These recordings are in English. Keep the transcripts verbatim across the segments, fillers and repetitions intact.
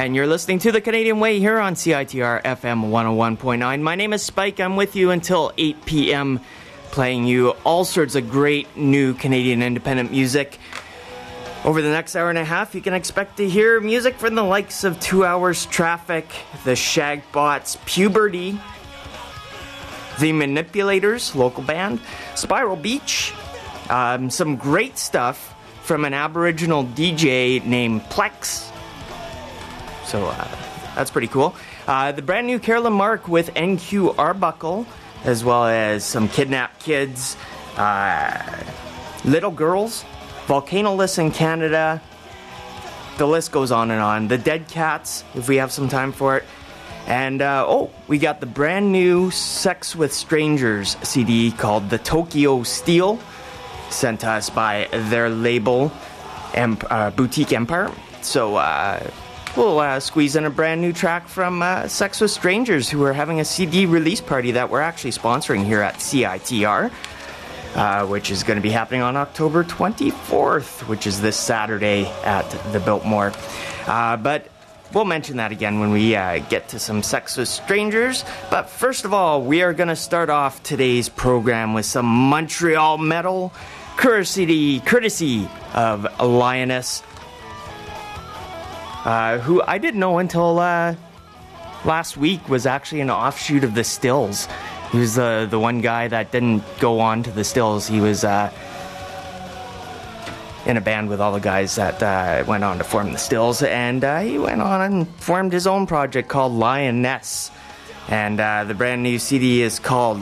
and you're listening to The Canadian Way here on C I T R F M one oh one point nine. My name is Spike. I'm with you until eight p.m., playing you all sorts of great new Canadian independent music. Over the next hour and a half, you can expect to hear music from the likes of Two Hours Traffic, the Shagbots, Puberty, The Manipulators, local band, Spiral Beach, um, some great stuff from an Aboriginal D J named Plex. So uh, that's pretty cool. Uh, the brand new Carolyn Mark with N Q Arbuckle, as well as some Kidnapped Kids, uh, Little Girls, Volcanoless in Canada. The list goes on and on. The Dead Cats, if we have some time for it. And, uh, oh, we got the brand new Sex with Strangers C D called The Tokyo Steel, sent to us by their label, Emp- uh, Boutique Empire. So, uh, we'll uh, squeeze in a brand new track from uh, Sex with Strangers, who are having a C D release party that we're actually sponsoring here at C I T R. Uh, which is going to be happening on October twenty-fourth, which is this Saturday at the Biltmore. Uh, but we'll mention that again when we uh, get to some Sex with Strangers. But first of all, we are going to start off today's program with some Montreal metal, courtesy, courtesy of Lioness, uh, who I didn't know until uh, last week was actually an offshoot of the Stills. He was the the one guy that didn't go on to the Stills. He was uh, in a band with all the guys that uh, went on to form the Stills, and uh, he went on and formed his own project called Lioness. And uh, the brand new C D is called...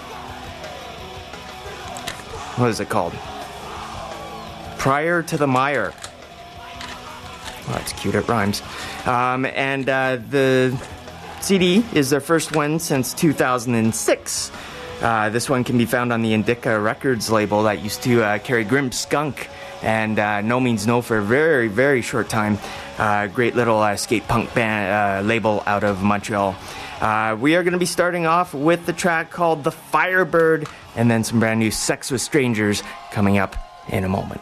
What is it called? Prior to the Mire. Oh, that's cute, it rhymes. Um, and uh, the... C D is their first one since two thousand six. Uh, this one can be found on the Indica Records label that used to uh, carry Grim Skunk and uh, No Means No for a very, very short time. Uh, great little uh, skate punk band uh, label out of Montreal. Uh, we are going to be starting off with the track called The Firebird, and then some brand new Sex with Strangers coming up in a moment.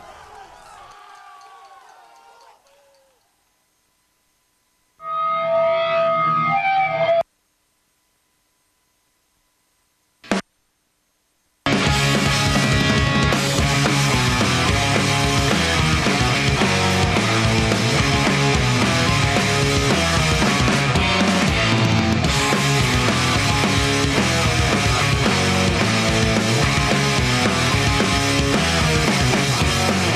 We'll be right back.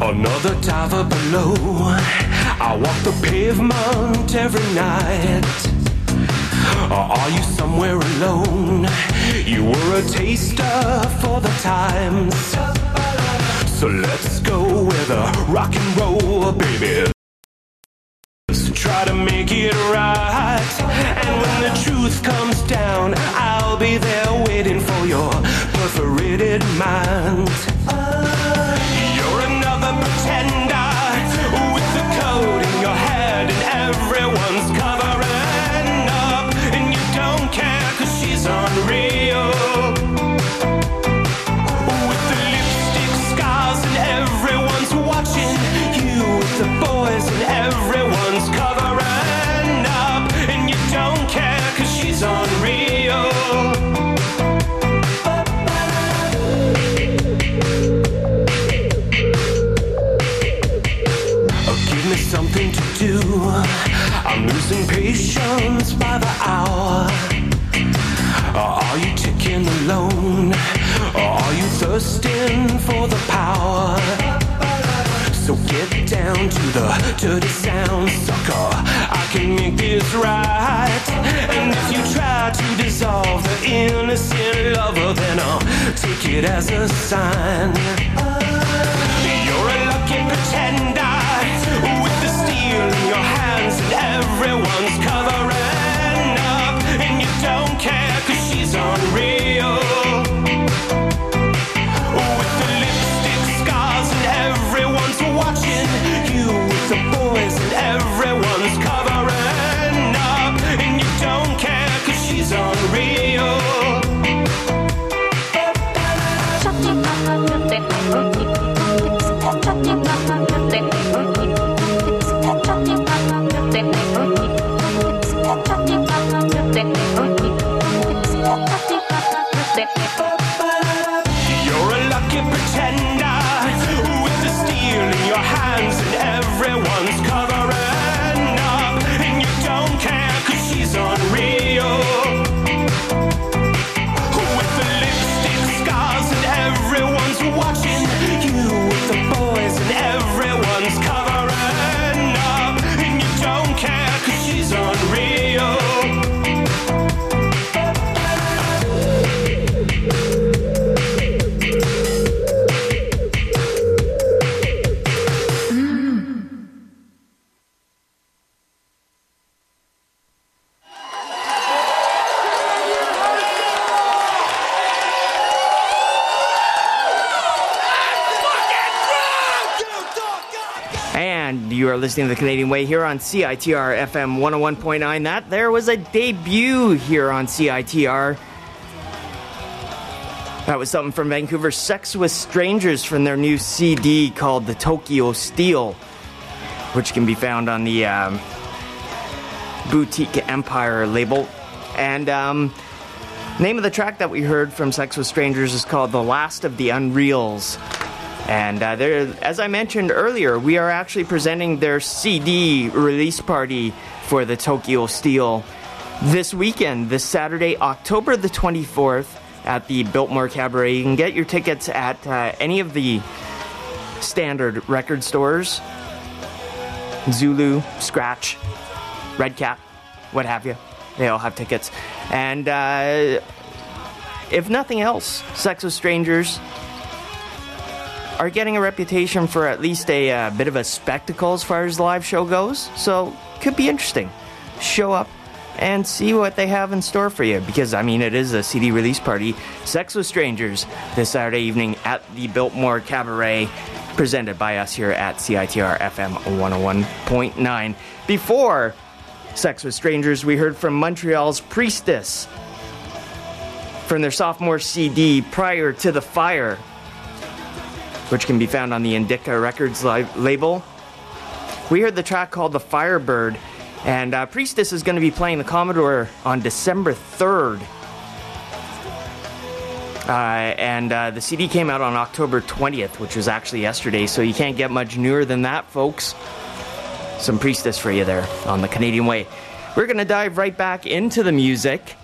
Another diver below. I walk the pavement every night. Or are you somewhere alone? You were a taster for the times. So let's go with a rock and roll, baby. So try to make it right. And when the truth comes down, I'll be there waiting for your perforated mind. You're another pretender with the code in your head, and everyone's covering up, and you don't care 'cause she's unreal. With the lipstick scars and everyone's watching you, with the boys and everyone's covering up, and you don't care 'cause she's unreal. Something to do. I'm losing patience by the hour. Are you ticking alone? Or are you thirsting for the power? So get down to the dirty sound, sucker. I can make this right. And if you try to dissolve the innocent lover, then I'll take it as a sign. You're a lucky pretender with the steel in your hands, and everyone's covering up, and you don't care 'cause she's unreal. With the lipstick scars and everyone's watching you, with the boys and everyone's covering up, and you don't care 'cause she's unreal. You're a lucky pretender with the steel in your hands, and everyone's covering up, and you don't care 'cause she's unreal. With the lipstick scars and everyone's watching you, with the boys and everyone's covering up, and you don't care 'cause she's unreal. And you are listening to The Canadian Way here on C I T R F M one oh one point nine. That there was a debut here on C I T R. That was something from Vancouver Sex with Strangers from their new C D called The Tokyo Steel, which can be found on the um, Boutique Empire label. And um, name of the track that we heard from Sex with Strangers is called The Last of the Unreals. And uh, there, as I mentioned earlier, we are actually presenting their C D release party for the Tokyo Steel this weekend, this Saturday, October the twenty-fourth, at the Biltmore Cabaret. You can get your tickets at uh, any of the standard record stores, Zulu, Scratch, Red Cat, what have you. They all have tickets. And uh, if nothing else, Sex with Strangers are getting a reputation for at least a uh, bit of a spectacle as far as the live show goes. So, could be interesting. Show up and see what they have in store for you. Because, I mean, it is a C D release party. Sex with Strangers this Saturday evening at the Biltmore Cabaret, presented by us here at C I T R F M one oh one point nine. Before Sex with Strangers, we heard from Montreal's Priestess from their sophomore C D, Prior to the Fire, which can be found on the Indica Records li- label. We heard the track called The Firebird, and uh, Priestess is going to be playing the Commodore on December third. Uh, and uh, the C D came out on October twentieth, which was actually yesterday, so you can't get much newer than that, folks. Some Priestess for you there on the Canadian Way. We're going to dive right back into the music.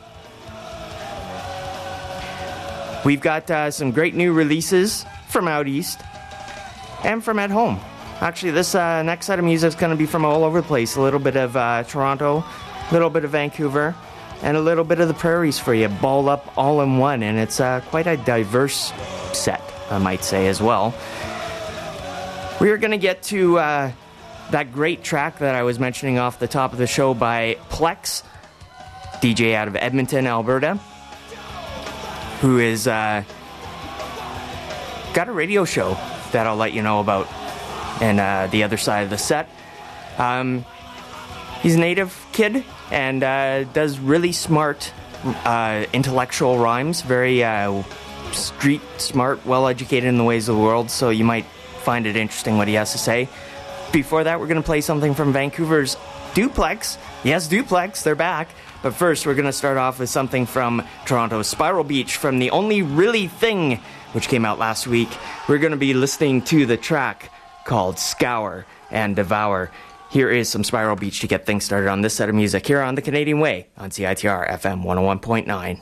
We've got uh, some great new releases from out east. and from at home. Actually, this uh, next set of music is going to be from all over the place. A little bit of uh, Toronto, a little bit of Vancouver, and a little bit of the prairies for you, balled up all in one. And it's uh, quite a diverse set, I might say, as well. We are going to get to uh, that great track that I was mentioning off the top of the show by Plex, D J out of Edmonton, Alberta, who is uh, got a radio show that I'll let you know about. And uh, the other side of the set. Um, he's a native kid and uh, does really smart uh, intellectual rhymes, very uh, street smart, well-educated in the ways of the world, so you might find it interesting what he has to say. Before that, we're going to play something from Vancouver's Duplex. Yes, Duplex, they're back. But first, we're going to start off with something from Toronto's Spiral Beach from The Only Really Thing, which came out last week. We're going to be listening to the track called Scour and Devour. Here is some Spiral Beach to get things started on this set of music here on The Canadian Way on C I T R F M one oh one point nine.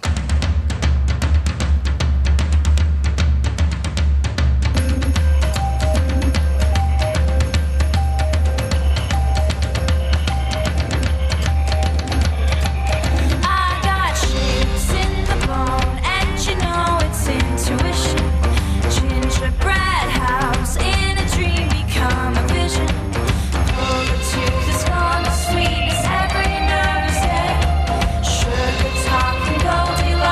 Sweetness every nervous day. Sugar talking Goldilocks.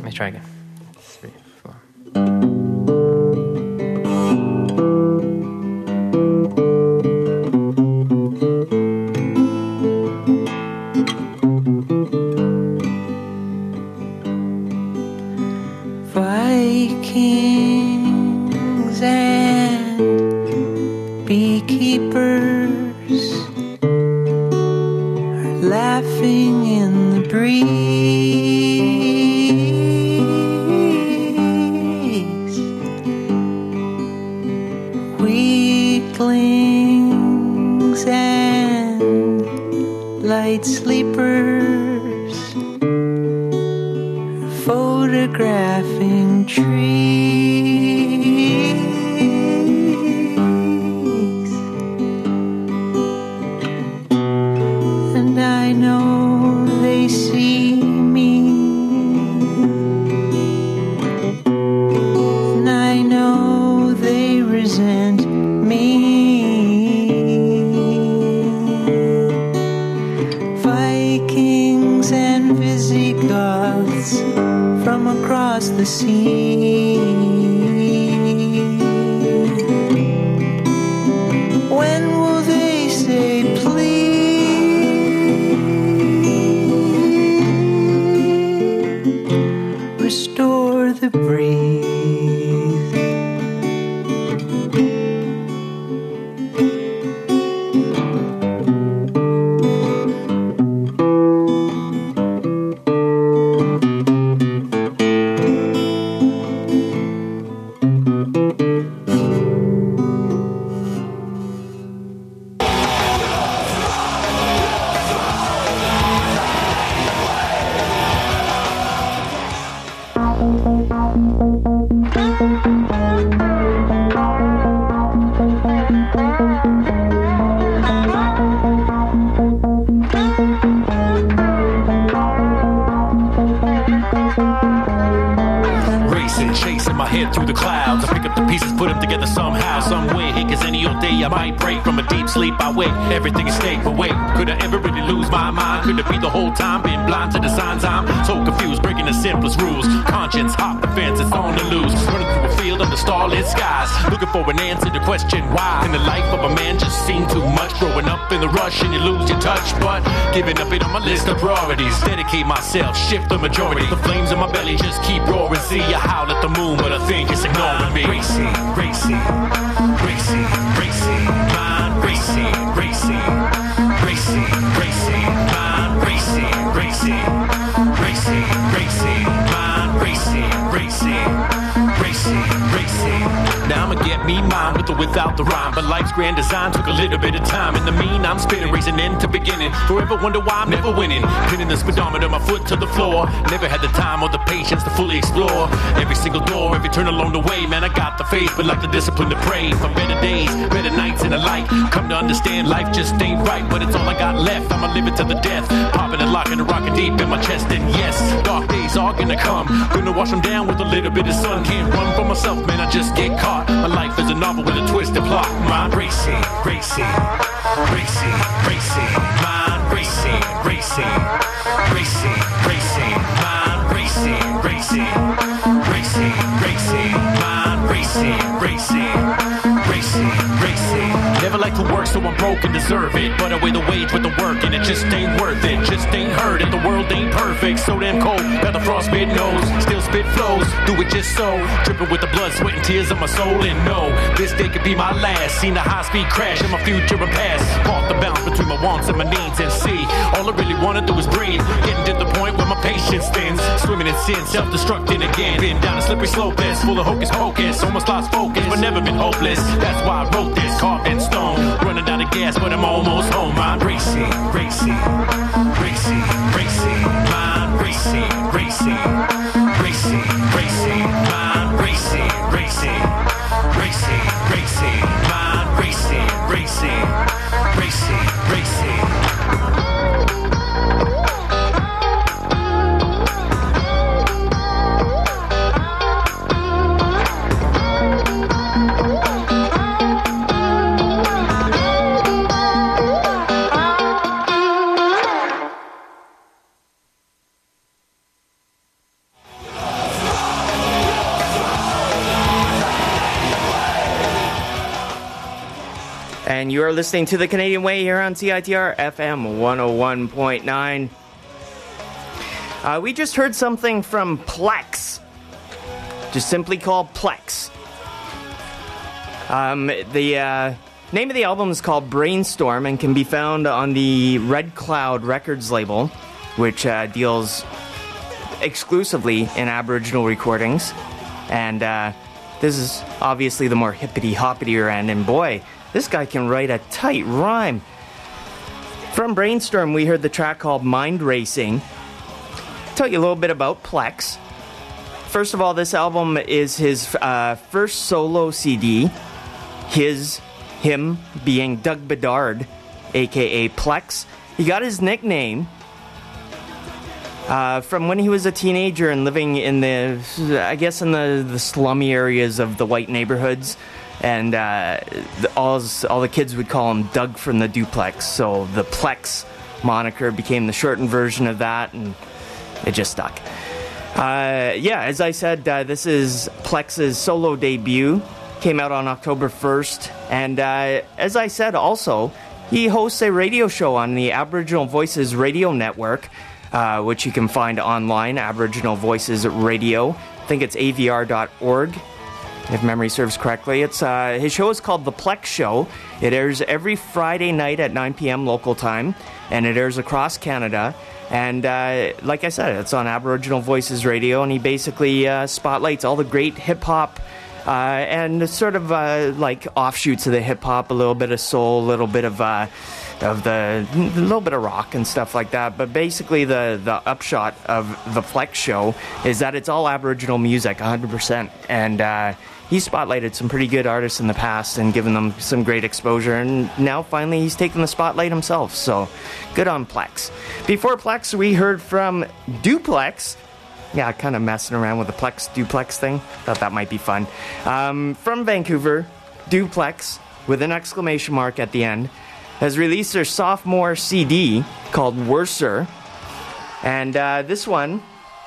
me try again. Three, four. Vikings and beekeepers are laughing in the breeze. Weaklings and light sleepers are photographing trees. And I know they see me, and I know they resent me. Vikings and Visigoths from across the sea. When will they say please restore the breeze? Racing, chasing my head through the clouds. I pick up the pieces, put them together somehow, some way. Cause any old day I might break from a deep sleep. I wake, everything is stayed. But wait, could I ever really lose my mind? Could it be the whole time been blind to the signs? I'm so confused, breaking the simplest rules. Conscience, hop the fence, it's on the loose. Running through a field under starlit skies, looking for an answer to question why. In the life of a man just seemed too much. Growing up in the rush and you lose your touch. But giving up it on my list of priorities. Dedicate myself, shift the majority. The flames in my belly just keep roaring. See I howl at the moon, but I think it's ignoring me. Racing, racing, racing, racing, mind racing, racing, racing, racing, mind racing, racing, racing, racing, mind racing, racing, racing, racing. Now I'ma get me mine with or without the rhyme. But life's grand design took a little bit of time. In the mean, I'm spinning, racing end to beginning. Forever wonder why I'm never winning. Pinning the speedometer, my foot to the floor. Never had the time or the patience to fully explore every single door, every turn along the way. Man, I got the faith, but like the discipline to pray for better days, better nights and the like. Come to understand life just ain't right, but it's all I got left. I'ma live it to the death. Popping and locking and rocking deep in my chest. And yes, dark days are gonna come. Gonna wash them down with a little bit of sun. Can't run for myself, man, I just get caught. My life is a novel with a twisted plot. Mind racing, racing, racing, racing. Mind racing, racing, racing, racing. Mind racing, racing, racing, racing. Mind racing, racing, racing, racing. Never like to work, so I'm broke and deserve it. But I weigh the wage with the work, and it just ain't worth it. Just ain't heard it. The world ain't perfect, so damn cold. Got the frostbit nose, still spit flows. Do it just so, dripping with the blood, sweat, and tears of my soul. And no, this day could be my last. Seen a high-speed crash in my future and past. Fought the balance between my wants and my needs, and see, all I really wanna do is breathe. Getting to the point where my patience thins. Swimming in sin, self-destructing again. Been down a slippery slope that's full of hocus pocus. Almost lost focus, but never been hopeless. That's why I wrote this, carved in stone. Running out of gas, but I'm almost home. I'm racing, racing, racing, racing. Mind racing, racing, racing, racing. Mind racing, racing, racing, racing. Mind racing, racing, racing, racing. And you are listening to The Canadian Way here on C I T R F M one oh one point nine. Uh, we just heard something from Plex. Just simply called Plex. Um, the uh, name of the album is called Brainstorm and can be found on the Red Cloud Records label, which uh, deals exclusively in Aboriginal recordings. And uh, this is obviously the more hippity-hoppitier end, and boy, this guy can write a tight rhyme. From Brainstorm, we heard the track called Mind Racing. Tell you a little bit about Plex. First of all, this album is his uh, first solo C D. His, him being Doug Bedard, aka Plex. He got his nickname uh, from when he was a teenager and living in the, I guess, in the, the slummy areas of the white neighborhoods. And uh, the, all, all the kids would call him Doug from the Duplex. So the Plex moniker became the shortened version of that, and it just stuck. Uh, yeah, as I said, uh, this is Plex's solo debut. Came out on October first. And uh, as I said also, he hosts a radio show on the Aboriginal Voices Radio Network, uh, which you can find online, Aboriginal Voices Radio. I think it's A V R dot org. If memory serves correctly. It's uh, his show is called The Plex Show. It airs every Friday night at nine p.m. local time, and it airs across Canada. And uh, like I said, it's on Aboriginal Voices Radio, and he basically uh, spotlights all the great hip-hop uh, and sort of uh, like offshoots of the hip-hop, a little bit of soul, a little bit of uh, of the a little bit of rock and stuff like that. But basically the, the upshot of The Plex Show is that it's all Aboriginal music, one hundred percent. And uh, he's spotlighted some pretty good artists in the past and given them some great exposure, and now finally he's taken the spotlight himself, so good on Plex. Before Plex, we heard from Duplex. Yeah, kind of messing around with the Plex Duplex thing. Thought that might be fun. Um, from Vancouver, Duplex, with an exclamation mark at the end, has released their sophomore C D called Worser. And uh, this one,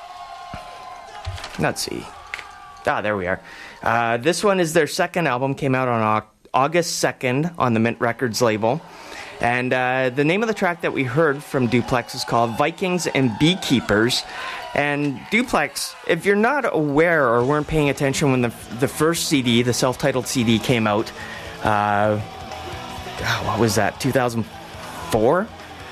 let's see. Ah, there we are. Uh, this one is their second album, came out on August second on the Mint Records label. And uh, the name of the track that we heard from Duplex is called Vikings and Beekeepers. And Duplex, if you're not aware or weren't paying attention when the the first C D, the self-titled C D, came out, uh, what was that, two thousand four?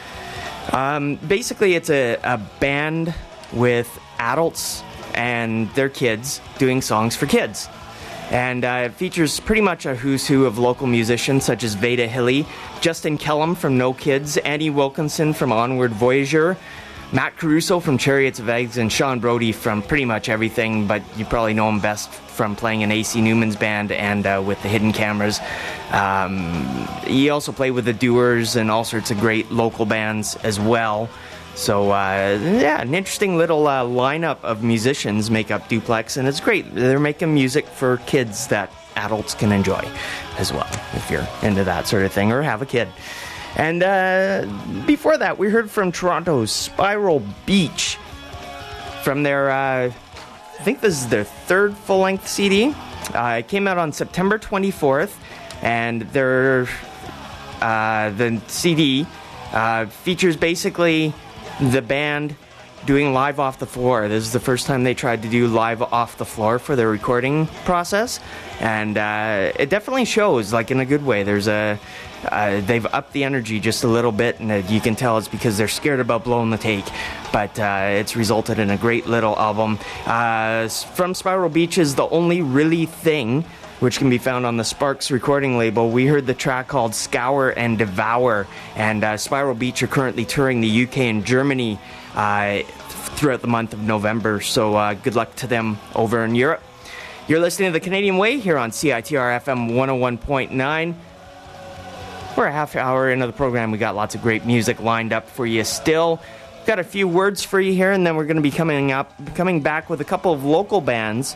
Um, basically, it's a, a band with adults and their kids doing songs for kids. And uh, it features pretty much a who's who of local musicians such as Veda Hilly, Justin Kellum from No Kids, Andy Wilkinson from Onward Voyager, Matt Caruso from Chariots of Eggs, and Sean Brody from pretty much everything, but you probably know him best from playing in A C Newman's band and uh, with the Hidden Cameras. Um, he also played with the Doers and all sorts of great local bands as well. So, uh, yeah, an interesting little uh, lineup of musicians make up Duplex, and it's great. They're making music for kids that adults can enjoy as well, if you're into that sort of thing, or have a kid. And uh, before that, we heard from Toronto's Spiral Beach from their, uh, I think this is their third full-length C D. Uh, it came out on September twenty-fourth, and their uh, the C D uh, features basically the band doing live off the floor. This is the first time they tried to do live off the floor for their recording process, and uh, it definitely shows, like in a good way. There's a uh, they've upped the energy just a little bit, and uh, you can tell it's because they're scared about blowing the take. But uh, it's resulted in a great little album. Uh, from Spiral Beach is The Only Really Thing, which can be found on the Sparks recording label. We heard the track called Scour and Devour, and uh, Spiral Beach are currently touring the U K and Germany uh, throughout the month of November, so uh, good luck to them over in Europe. You're listening to The Canadian Way here on C I T R F M one oh one point nine. We're a half hour into the program. We got lots of great music lined up for you still. Got a few words for you here, and then we're going to be coming up, coming back with a couple of local bands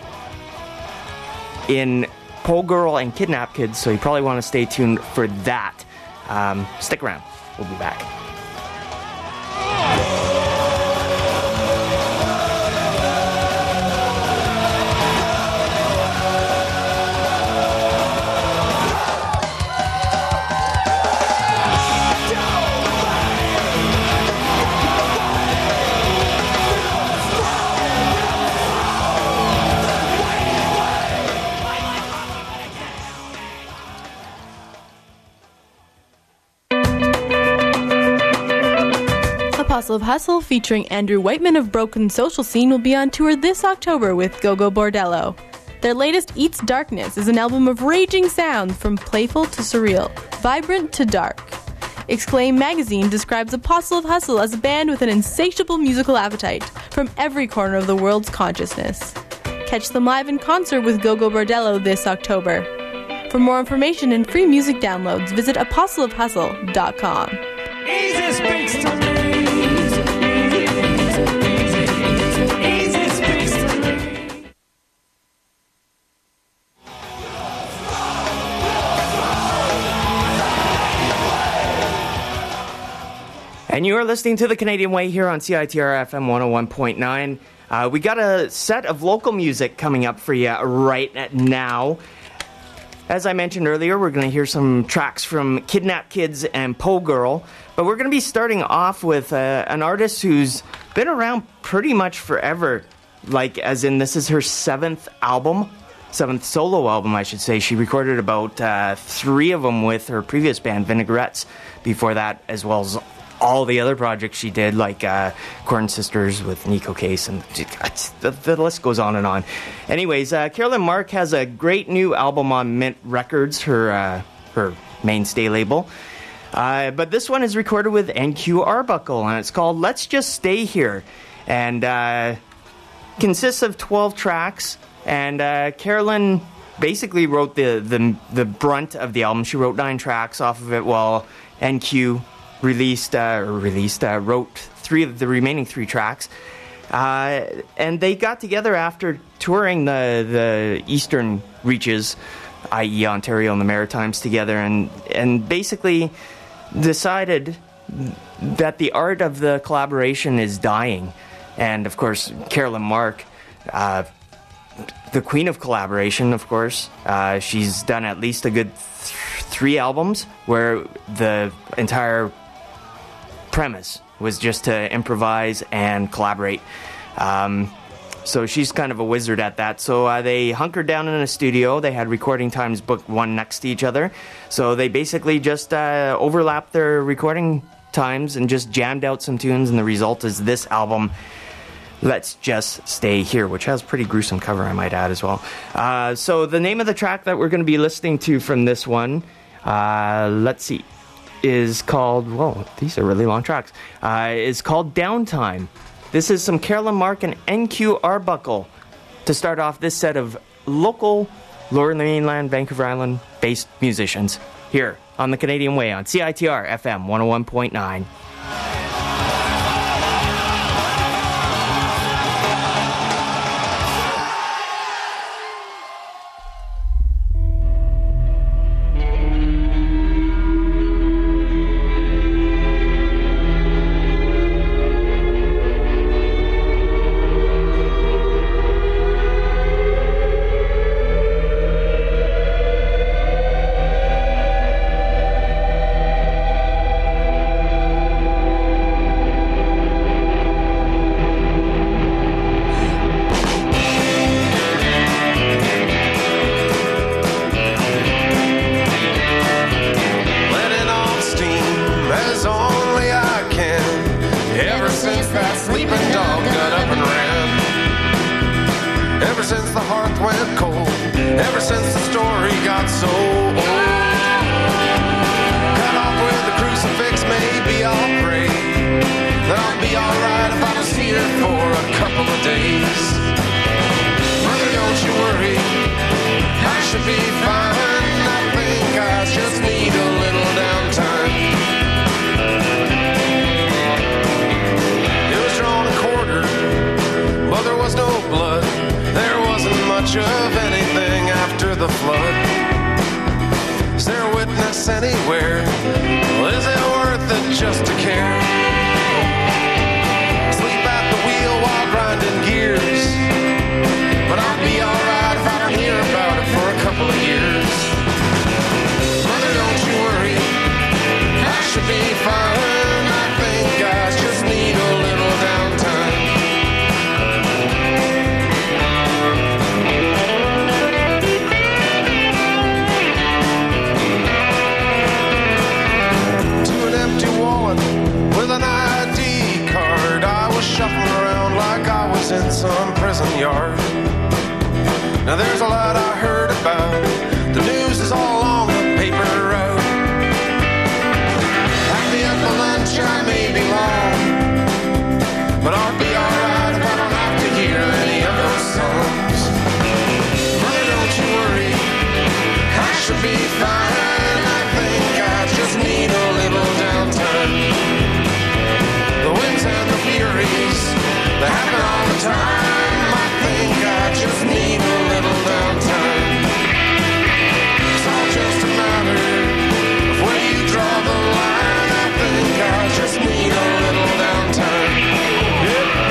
in Pole Girl and Kidnap Kids, so you probably want to stay tuned for that. Um, stick around. We'll be back. Apostle of Hustle, featuring Andrew Whiteman of Broken Social Scene, will be on tour this October with Go-Go Bordello. Their latest, Eats Darkness, is an album of raging sound from playful to surreal, vibrant to dark. Exclaim magazine describes Apostle of Hustle as a band with an insatiable musical appetite from every corner of the world's consciousness. Catch them live in concert with Go-Go Bordello this October. For more information and free music downloads, visit apostle of hustle dot com. Easy speaks to me. Easy speaks to me. And you are listening to The Canadian Way here on C I T R F M one oh one point nine. Uh, we got a set of local music coming up for you right now. As I mentioned earlier, we're going to hear some tracks from Kidnap Kids and Po Girl, but we're going to be starting off with uh, an artist who's been around pretty much forever, like as in this is her seventh album, seventh solo album, I should say. She recorded about uh, three of them with her previous band, Vinaigrettes, before that, as well as all the other projects she did, like uh, Corn Sisters with Nico Case, and the, the list goes on and on. Anyways, uh, Carolyn Mark has a great new album on Mint Records, her uh, her mainstay label. Uh, but this one is recorded with N Q Arbuckle, and it's called Let's Just Stay Here, and uh, consists of twelve tracks. And uh, Carolyn basically wrote the, the the brunt of the album. She wrote nine tracks off of it, while N Q released uh, or released uh, wrote three of the remaining three tracks, uh, and they got together after touring the the eastern reaches, that is. Ontario and the Maritimes, together, and and basically decided that the art of the collaboration is dying. And of course, Carolyn Mark, uh, the queen of collaboration, of course, uh, she's done at least a good th- three albums where the entire premise was just to improvise and collaborate. Um, so she's kind of a wizard at that. So uh, they hunkered down in a studio. They had recording times booked one next to each other. So they basically just uh, overlapped their recording times and just jammed out some tunes, and the result is this album, Let's Just Stay Here, which has a pretty gruesome cover, I might add, as well. Uh, so the name of the track that we're going to be listening to from this one, uh, let's see, is called, whoa, these are really long tracks, uh, is called Downtime. This is some Carolyn Mark and N Q Arbuckle to start off this set of local Lower Mainland, Vancouver Island based musicians here on the Canadian Way on C I T R F M one oh one point nine. in some prison yard. Now there's a lot I heard about. The news is all on the paper road. Pack me up for lunch, I may be long, but I'll be alright if I don't have to hear any of those songs. Mother, don't you worry, I should be fine. I think I just need a little downtime. The winds and the furies, they happen all the time. I think I just need a little downtime. It's all just a matter of where you draw the line. I think I just need a little downtime. Yeah.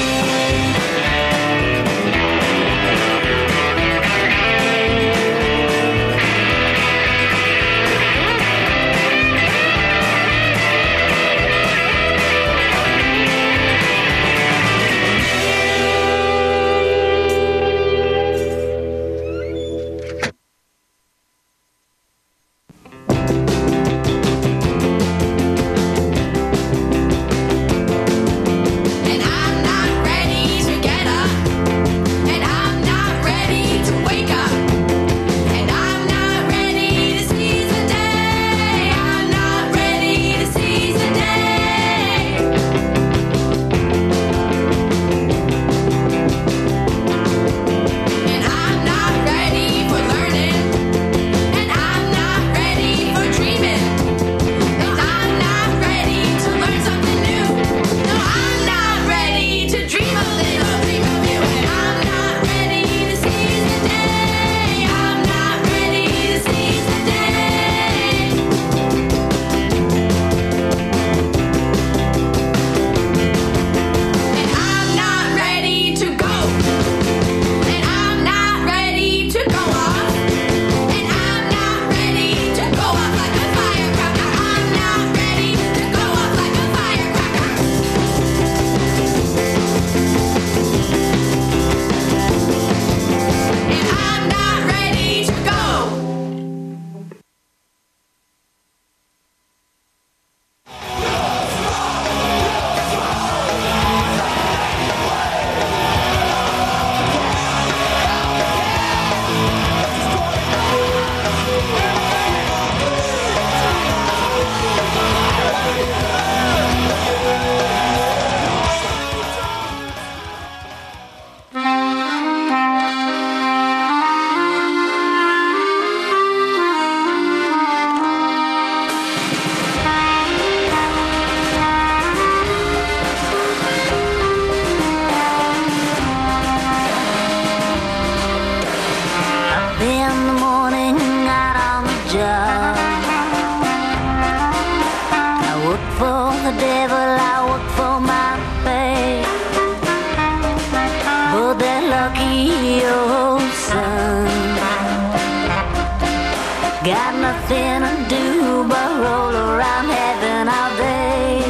Got nothing to do but roll around heaven all day.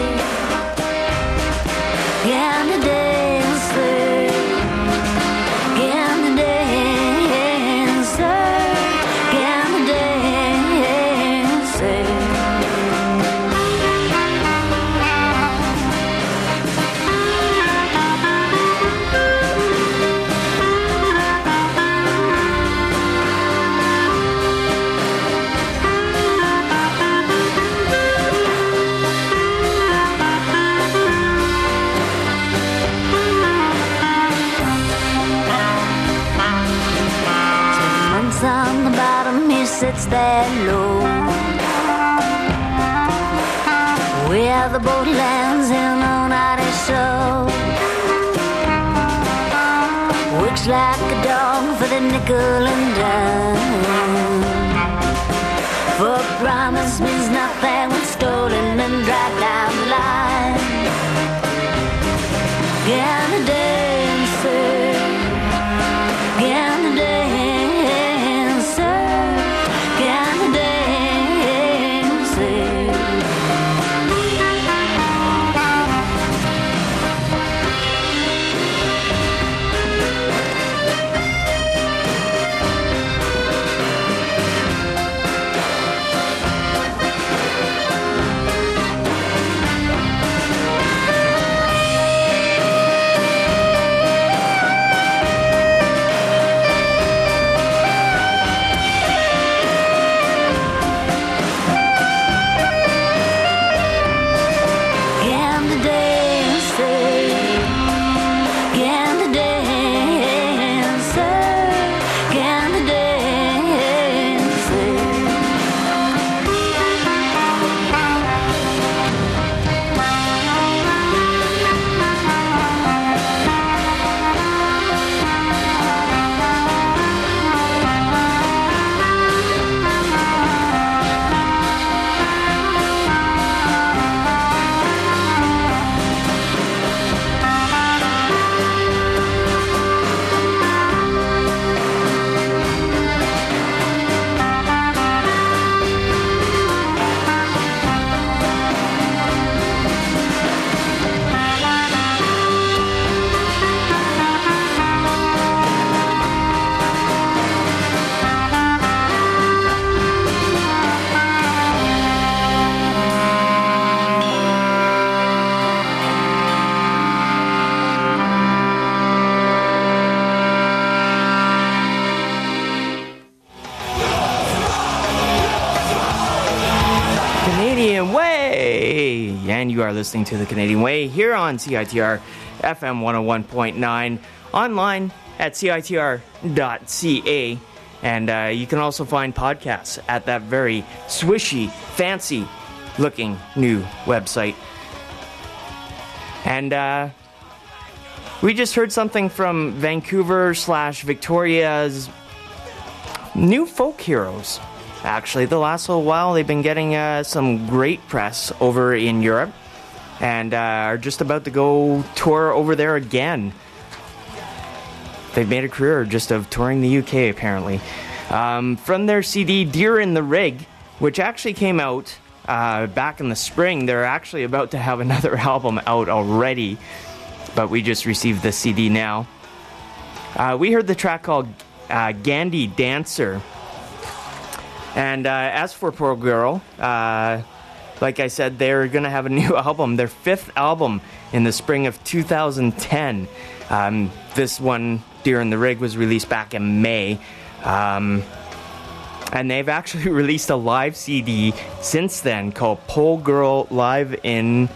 Again today and say, again today and say, again today and say. On the bottom he sits there low, where the boat lands in on Irish shore. Works like a dog for the nickel and dime, for promise means nothing when stolen and dragged down the line. Again today and say, again today. You are listening to The Canadian Way here on C I T R F M one oh one point nine, online at C I T R dot C A, and uh, you can also find podcasts at that very swishy, fancy-looking new website. And uh, we just heard something from Vancouver slash Victoria's new folk heroes. Actually, the last little while, they've been getting uh, some great press over in Europe, and uh, are just about to go tour over there again. They've made a career just of touring the U K, apparently. Um, from their C D, Deer in the Rig, which actually came out uh, back in the spring, they're actually about to have another album out already, but we just received the C D now. Uh, we heard the track called uh, Gandhi Dancer. And uh, as for Poor Girl, uh, like I said, they're going to have a new album, their fifth album in the spring of two thousand ten. Um, this one, Deer in the Rig, was released back in May. Um, and they've actually released a live C D since then called Poor Girl Live in...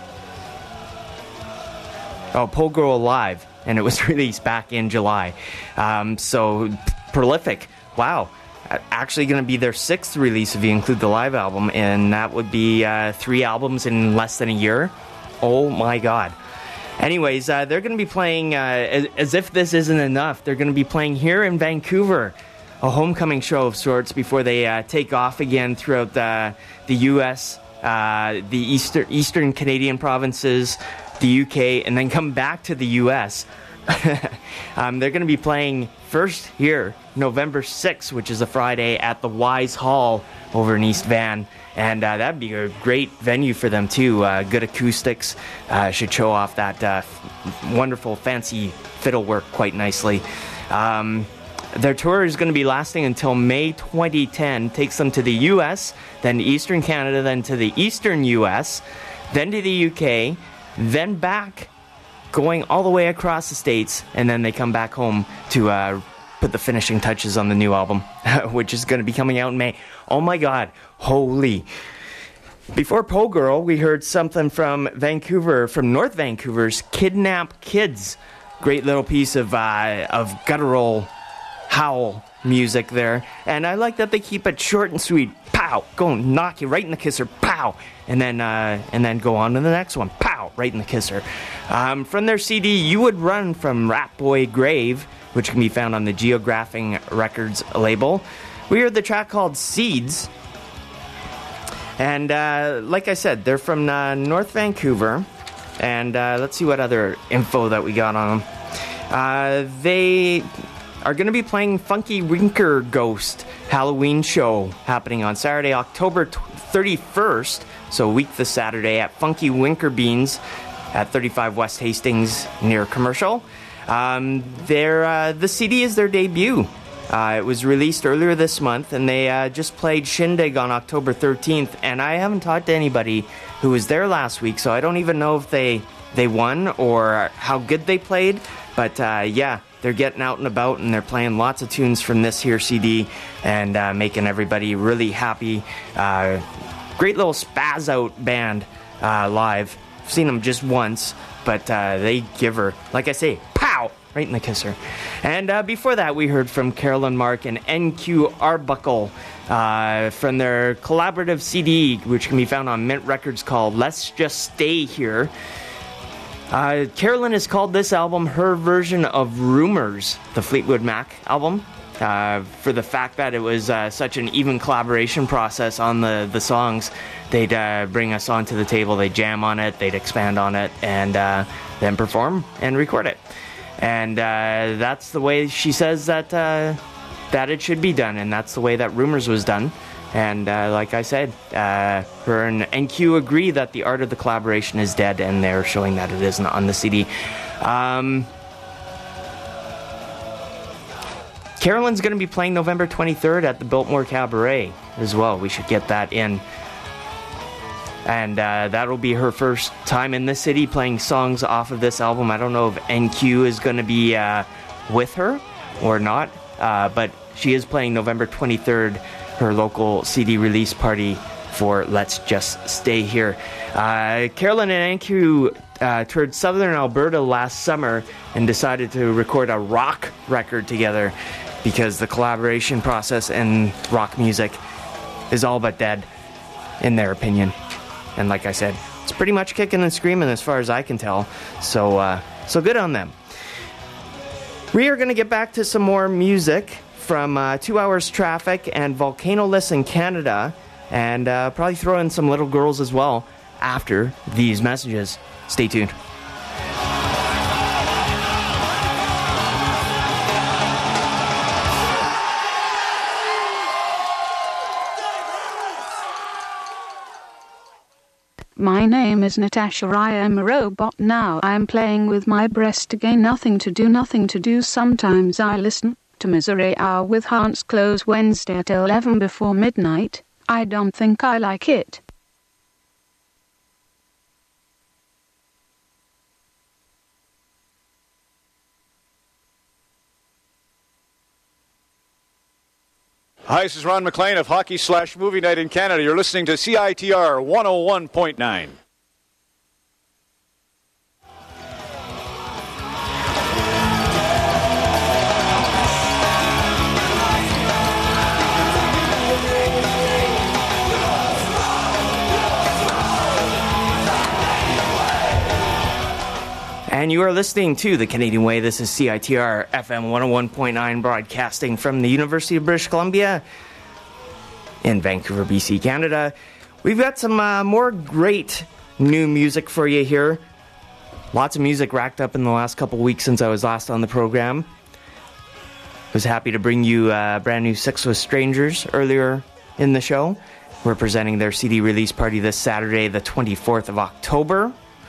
Oh, Poor Girl Live. And it was released back in July. Um, so, prolific. Wow. Actually going to be their sixth release if you include the live album, and that would be uh, three albums in less than a year. Oh my god. Anyways, uh, they're going to be playing, uh, as, as if this isn't enough, they're going to be playing here in Vancouver, a homecoming show of sorts before they uh, take off again throughout the, the U S, uh, the Easter, Eastern Canadian provinces, the U K, and then come back to the U S um, they're going to be playing first here November sixth, which is a Friday, at the Wise Hall over in East Van, and uh, that'd be a great venue for them too. Uh, good acoustics, uh, should show off that uh, f- wonderful fancy fiddle work quite nicely. Um, their tour is going to be lasting until May twenty ten, takes them to the U S, then Eastern Canada, then to the Eastern U S, then to the U K, then back, going all the way across the states, and then they come back home to uh, put the finishing touches on the new album, which is going to be coming out in May. Oh my god, holy. Before Poor Girl, we heard something from Vancouver, from North Vancouver's Kidnap Kids. Great little piece of uh, of guttural howl music there, and I like that they keep it short and sweet. Pow, go and knock you right in the kisser. Pow, and then uh, and then go on to the next one. Pow, right in the kisser. Um, from their C D, You Would Run from Rat Boy Grave, which can be found on the Geographing Records label. We heard the track called Seeds, and uh, like I said, they're from uh, North Vancouver. And uh, let's see what other info that we got on them. Uh, they are going to be playing Funky Winker Ghost Halloween show happening on Saturday, October thirty-first, so a week this Saturday, at Funky Winker Beans at thirty-five West Hastings near Commercial. Um, their, uh, the C D is their debut. Uh, it was released earlier this month, and they uh, just played Shindig on October thirteenth, and I haven't talked to anybody who was there last week, so I don't even know if they, they won or how good they played, but uh, yeah, they're getting out and about, and they're playing lots of tunes from this here C D, and uh, making everybody really happy. Uh, great little spaz out band uh, live. I've seen them just once, but uh, they give her, like I say, pow, right in the kisser. And uh, before that, we heard from Carolyn Mark and N Q Arbuckle uh, from their collaborative C D, which can be found on Mint Records, called Let's Just Stay Here. Uh, Carolyn has called this album her version of Rumours, the Fleetwood Mac album, uh, for the fact that it was uh, such an even collaboration process on the, the songs. They'd uh, bring us onto the table, they'd jam on it, they'd expand on it, and uh, then perform and record it. And uh, that's the way she says that uh, that it should be done, and that's the way that Rumours was done. And uh, like I said, uh, her and N Q agree that the art of the collaboration is dead, and they're showing that it isn't on the C D. Um, Carolyn's going to be playing November twenty-third at the Biltmore Cabaret as well. We should get that in. And uh, that'll be her first time in the city playing songs off of this album. I don't know if N Q is going to be uh, with her or not, uh, but she is playing November twenty-third, her local C D release party for Let's Just Stay Here. Uh, Carolyn and Anku uh, toured southern Alberta last summer and decided to record a rock record together because the collaboration process in rock music is all but dead, in their opinion. And like I said, it's pretty much kicking and screaming as far as I can tell. So, uh, so good on them. We are going to get back to some more music from uh, Two Hours Traffic and Volcanoless in Canada, and uh, probably throw in some Little Girls as well after these messages. Stay tuned. My name is Natasha. I am a robot now. I am playing with my breast again. Nothing to do, nothing to do. Sometimes I listen to Misery Hour with Hans Close Wednesday at eleven before midnight. I don't think I like it. Hi, this is Ron McLean of Hockey Slash Movie Night in Canada. You're listening to C I T R one oh one point nine. And you are listening to The Canadian Way. This is C I T R F M one oh one point nine, broadcasting from the University of British Columbia in Vancouver, B C, Canada. We've got some uh, more great new music for you here. Lots of music racked up in the last couple weeks since I was last on the program. I was happy to bring you uh, brand new Six with Strangers earlier in the show. We're presenting their C D release party this Saturday, the twenty-fourth of October.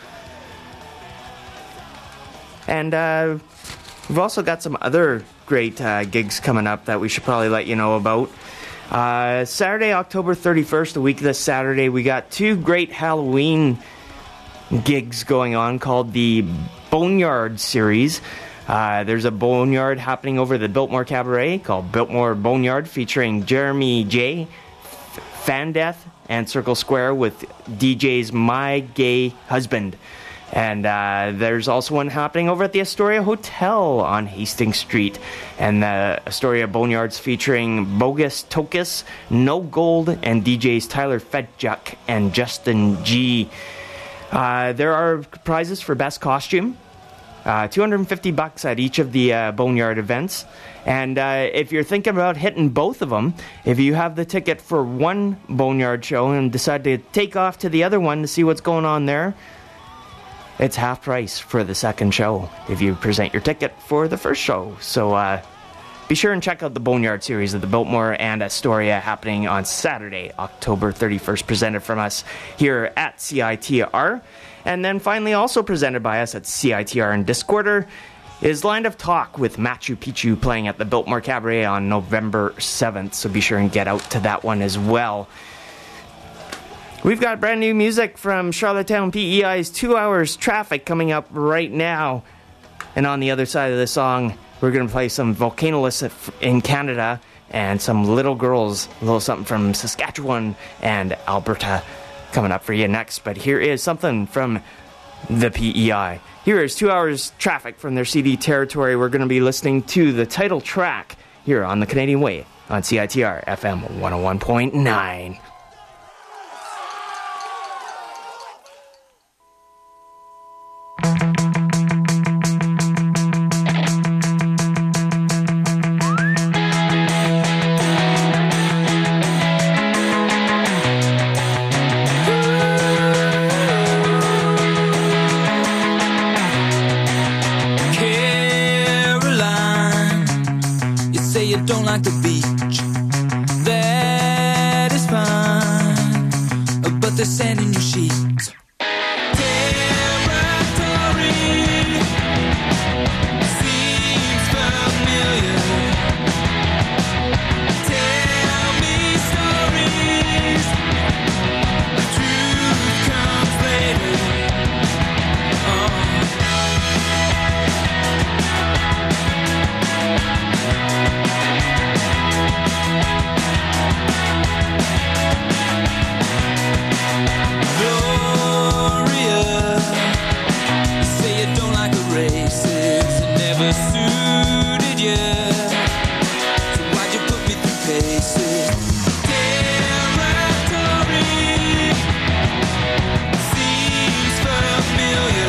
And uh, we've also got some other great uh, gigs coming up that we should probably let you know about. Uh, Saturday, October thirty-first, a week this Saturday, we got two great Halloween gigs going on called the Boneyard Series. Uh, there's a Boneyard happening over the Biltmore Cabaret called Biltmore Boneyard, featuring Jeremy J, Fandeath, and Circle Square with D Js My Gay Husband. And uh, there's also one happening over at the Astoria Hotel on Hastings Street. And the Astoria Boneyards featuring Bogus Tokus, No Gold, and D Js Tyler Fedjuk and Justin G. Uh, there are prizes for best costume. Uh, two hundred fifty bucks at each of the uh, Boneyard events. And uh, if you're thinking about hitting both of them, if you have the ticket for one Boneyard show and decide to take off to the other one to see what's going on there, it's half price for the second show if you present your ticket for the first show. So uh, be sure and check out the Boneyard Series of the Biltmore and Astoria happening on Saturday, October thirty-first, presented from us here at C I T R. And then finally also presented by us at C I T R in Discorder is Line of Talk with Machu Picchu playing at the Biltmore Cabaret on November seventh. So be sure and get out to that one as well. We've got brand new music from Charlottetown P E I's Two Hours Traffic coming up right now. And on the other side of the song, we're going to play some Volcanoless in Canada and some Little Girls, a little something from Saskatchewan and Alberta coming up for you next. But here is something from the P E I. Here is Two Hours Traffic from their C D territory. We're going to be listening to the title track here on The Canadian Way on C I T R F M one oh one point nine. did you? So why'd you put me through paces? Territory seems familiar.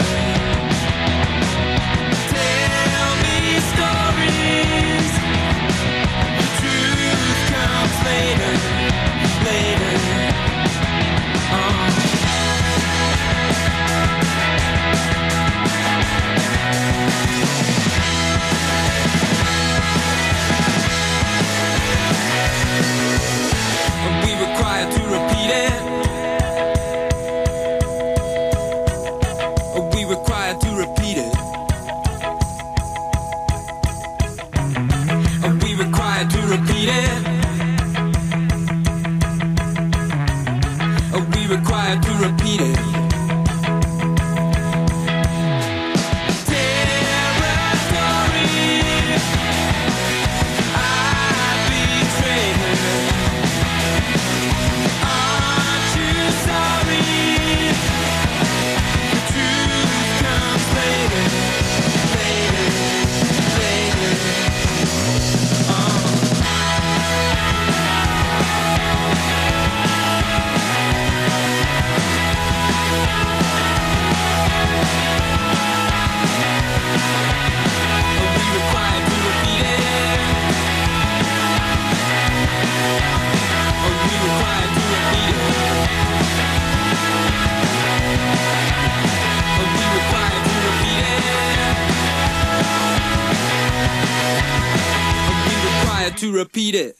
Tell me stories. The truth comes later, later. Uh. We require to repeat it. We require to repeat it. We require to repeat it. We require to repeat it. To repeat it.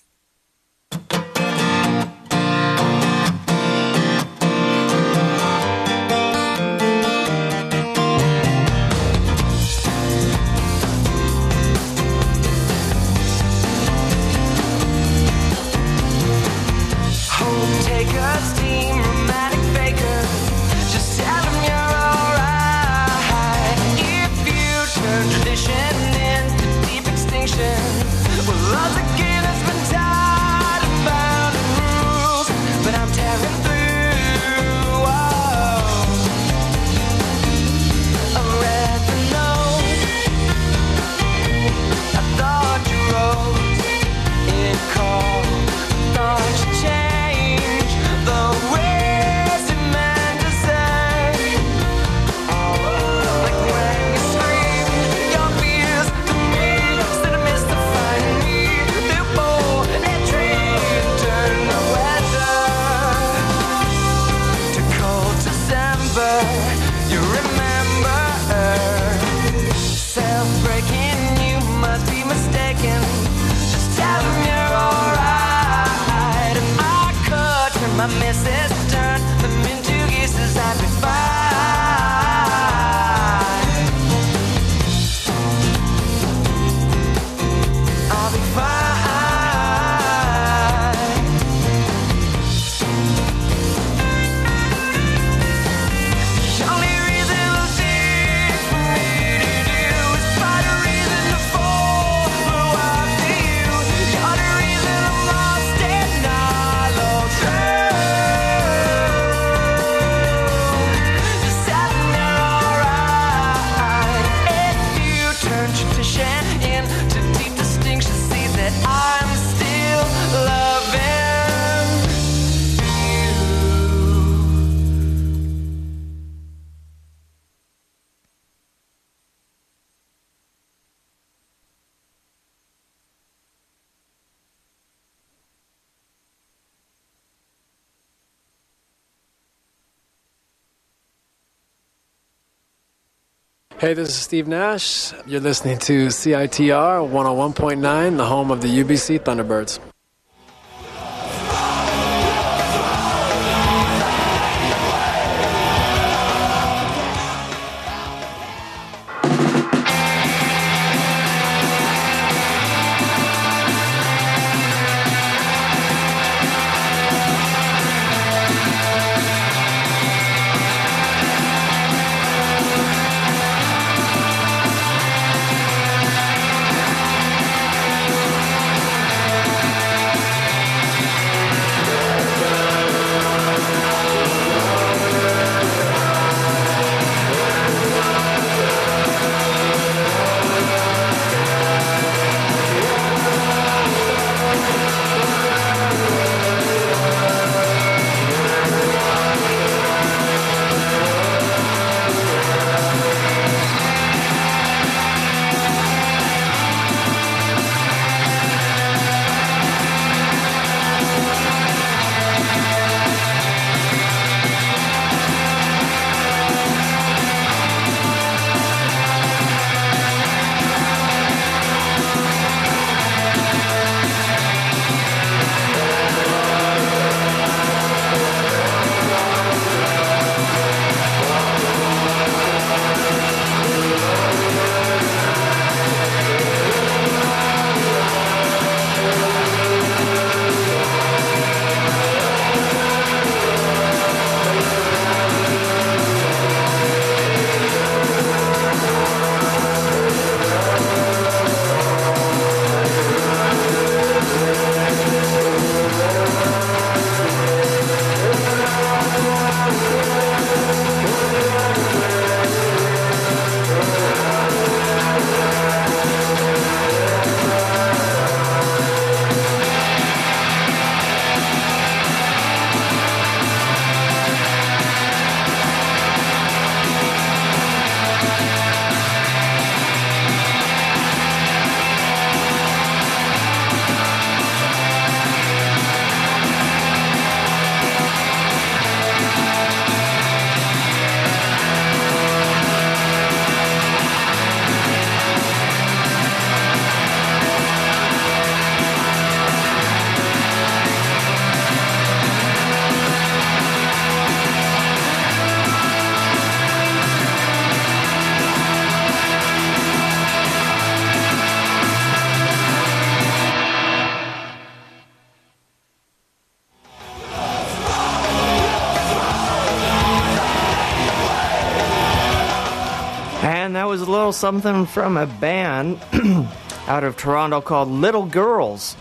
Hey, this is Steve Nash. You're listening to C I T R one oh one point nine, the home of the U B C Thunderbirds. something from a band out of Toronto called Little Girls.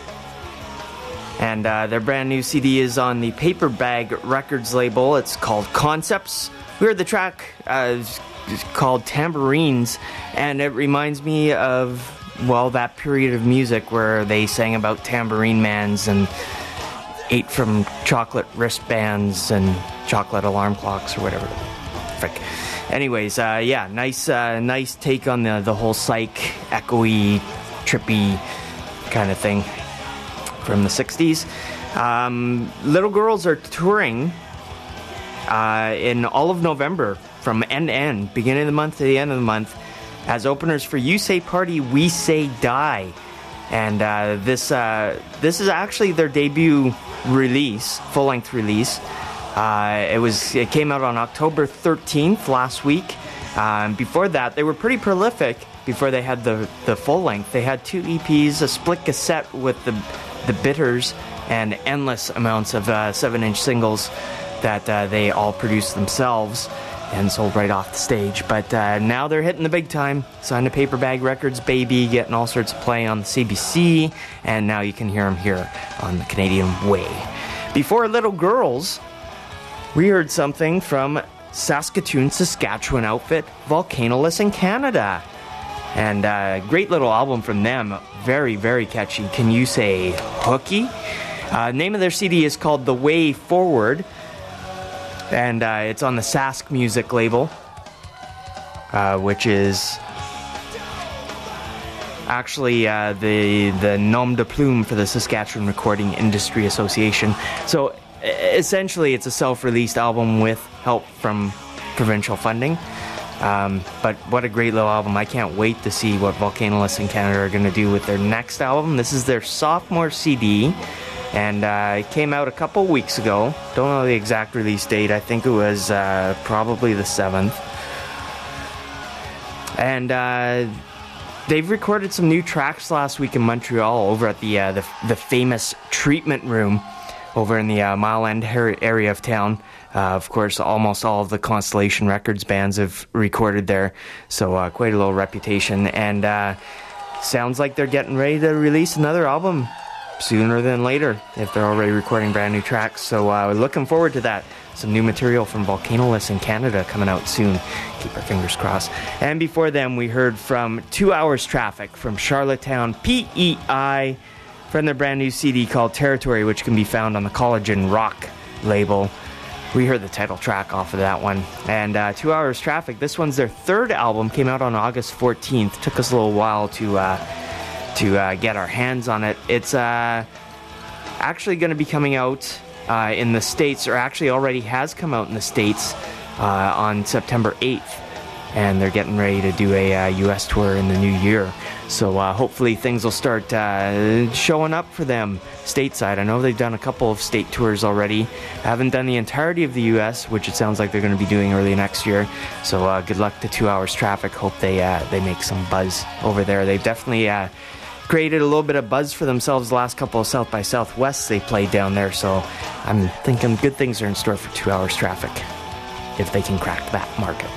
And uh, their brand new C D is on the Paper Bag Records label. It's called Concepts. We heard the track uh, called Tambourines, and it reminds me of, well, that period of music where they sang about tambourine mans and ate from chocolate wristbands and chocolate alarm clocks or whatever. Frick. Anyways, uh, yeah, nice uh, nice take on the, the whole psych, echoey, trippy kind of thing from the sixties. Um, Little Girls are touring uh, in all of November from end to end, beginning of the month to the end of the month, as openers for You Say Party, We Say Die. And uh, this uh, this is actually their debut release, full-length release. Uh, it was it came out on October thirteenth last week. Um, before that, they were pretty prolific. Before they had the the full length, they had two E Ps, a split cassette with the the Bitters, and endless amounts of uh, seven-inch singles that uh, they all produced themselves and sold right off the stage. But uh, now they're hitting the big time. Signed to Paper Bag Records, baby, getting all sorts of play on the C B C, and now you can hear them here on the Canadian Way. Before Little Girls, we heard something from Saskatoon, Saskatchewan outfit Volcanoless in Canada. And uh, great little album from them. Very, very catchy. Can you say hooky? Uh, name of their C D is called The Way Forward. And uh, it's on the Sask Music label, uh, which is actually uh, the, the nom de plume for the Saskatchewan Recording Industry Association. So essentially, it's a self-released album with help from provincial funding. Um, but what a great little album. I can't wait to see what Volcanoless in Canada are going to do with their next album. This is their sophomore C D, and uh, it came out a couple weeks ago. Don't know the exact release date. I think it was uh, probably the seventh. And uh, they've recorded some new tracks last week in Montreal over at the uh, the, the famous Treatment Room over in the uh, Mile End area of town. Uh, of course, almost all of the Constellation Records bands have recorded there, so uh, quite a little reputation. And uh, sounds like they're getting ready to release another album sooner than later, if they're already recording brand new tracks. So uh, we're looking forward to that. Some new material from Volcanoless in Canada coming out soon. Keep our fingers crossed. And before them, we heard from Two Hours Traffic from Charlottetown, P E I, from their brand new C D called Territory, which can be found on the Collagen Rock label. We heard the title track off of that one. And uh, Two Hours Traffic, this one's their third album, came out on August fourteenth. Took us a little while to uh, to uh, get our hands on it. It's uh, actually going to be coming out uh, in the States, or actually already has come out in the States uh, on September eighth. And they're getting ready to do a uh, U S tour in the new year. So uh, hopefully things will start uh, showing up for them stateside. I know they've done a couple of state tours already. Haven't done the entirety of the U S, which it sounds like they're going to be doing early next year. So uh, good luck to Two Hours Traffic. Hope they uh, they make some buzz over there. They've definitely uh, created a little bit of buzz for themselves the last couple of South by Southwest they played down there. So I'm thinking good things are in store for Two Hours Traffic if they can crack that market.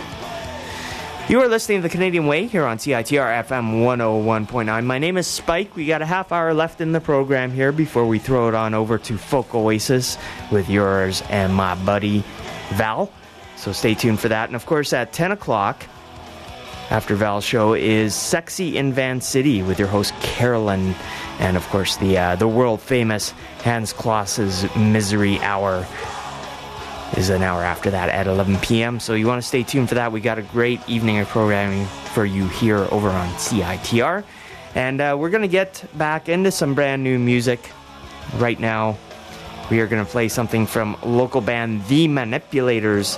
You are listening to The Canadian Way here on C I T R F M one oh one point nine. My name is Spike. We got a half hour left in the program here before we throw it on over to Folk Oasis with yours and my buddy Val. So stay tuned for that. And of course at ten o'clock after Val's show is Sexy in Van City with your host Carolyn. And of course the uh, the world famous Hans Kloss's Misery Hour is an hour after that at eleven p.m. So you want to stay tuned for that. We got a great evening of programming for you here over on C I T R. And uh, we're going to get back into some brand new music. Right now, we are going to play something from local band The Manipulators.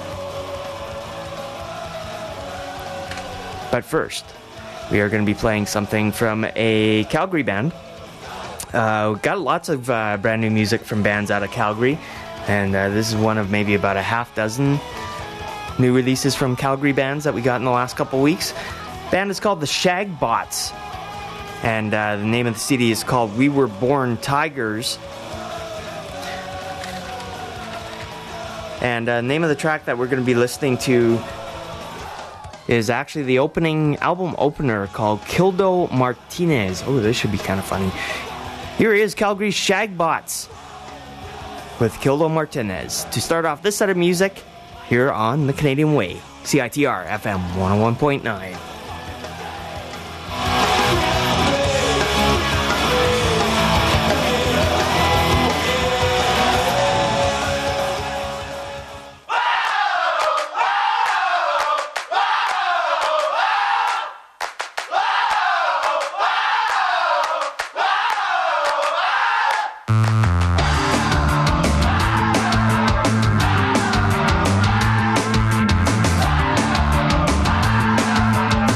But first, we are going to be playing something from a Calgary band. Uh, got lots of uh, brand new music from bands out of Calgary. And uh, this is one of maybe about a half dozen new releases from Calgary bands that we got in the last couple weeks. The band is called the Shagbots. And uh, the name of the C D is called We Were Born Tigers. And uh, the name of the track that we're going to be listening to is actually the opening album opener called Kildo Martinez. Oh, this should be kind of funny. Here is Calgary's Shagbots with Kildo Martinez to start off this set of music here on The Canadian Way, C I T R F M one oh one point nine. Wow!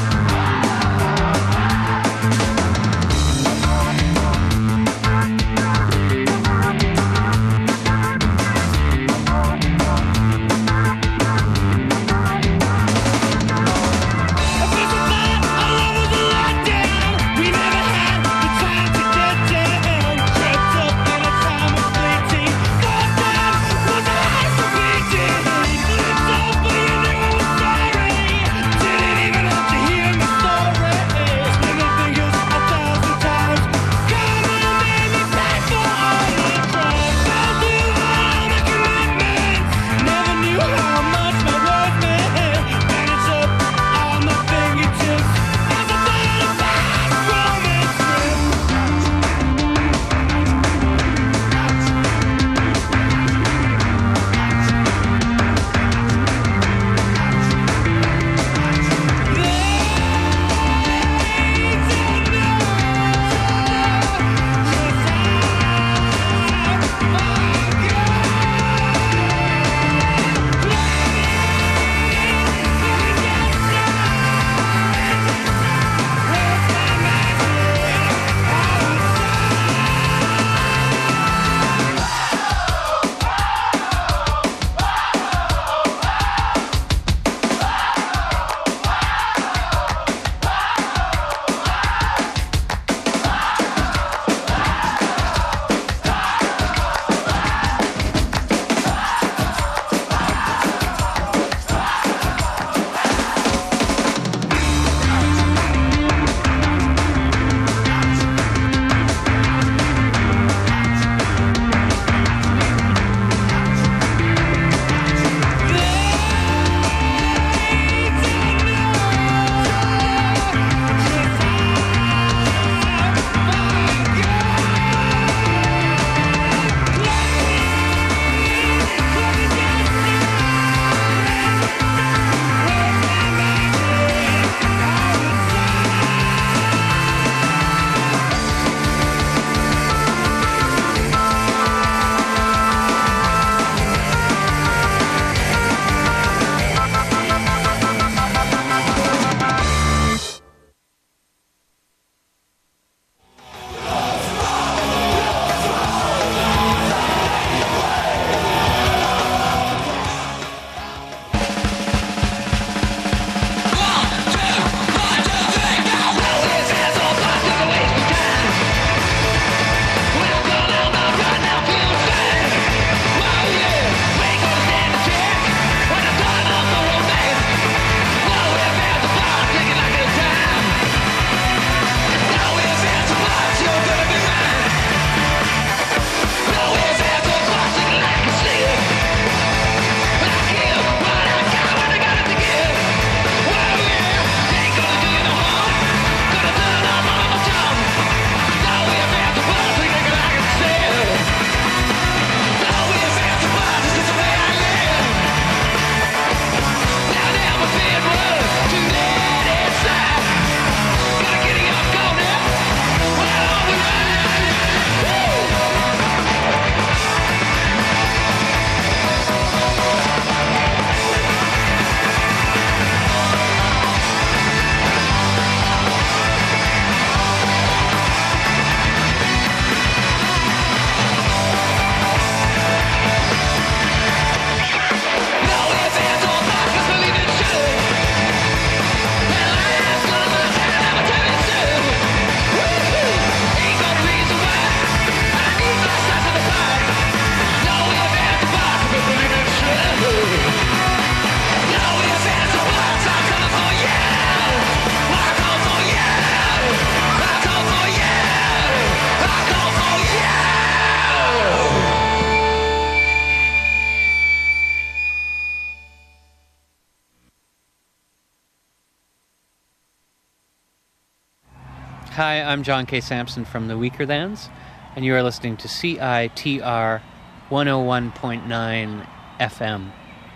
Hi, I'm John K. Sampson from the Weaker Thans, and you are listening to C I T R one oh one point nine F M.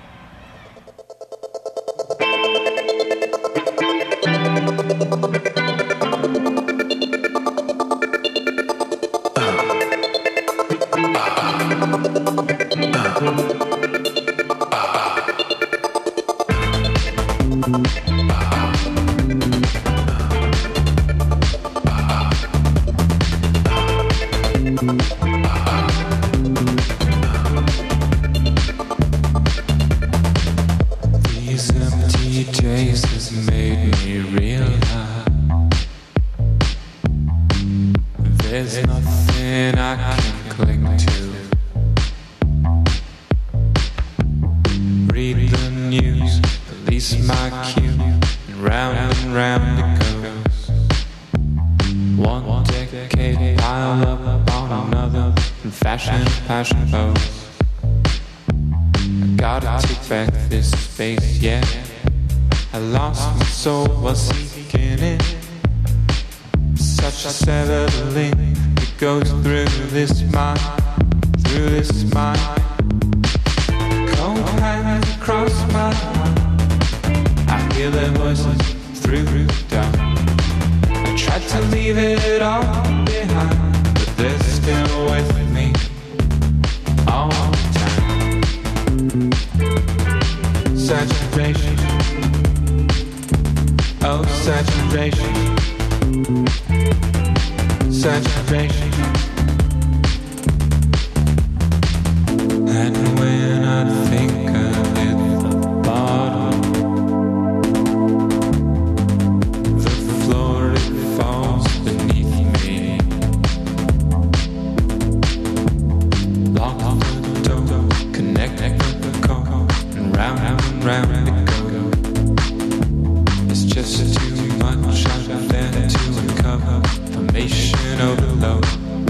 These empty days has made me realize there's nothing I can cling to. Read the news, police my cue, and round and round it goes. One decade pile up on another, and fashion and passion pose. I gotta take back this space, yeah. I lost my soul while seeking it. Such a severed link that goes through this mind, through this mind. Cold hands across my mind. I hear their voices through the dark. I tried to leave it all behind, but they're still with me all the time. Saturation, oh saturation, saturation. And when I think I hit the bottom, the floor it falls beneath me. Lock the door, connect the cord, and round and round it goes. It's just too much out there to uncover. Information overload.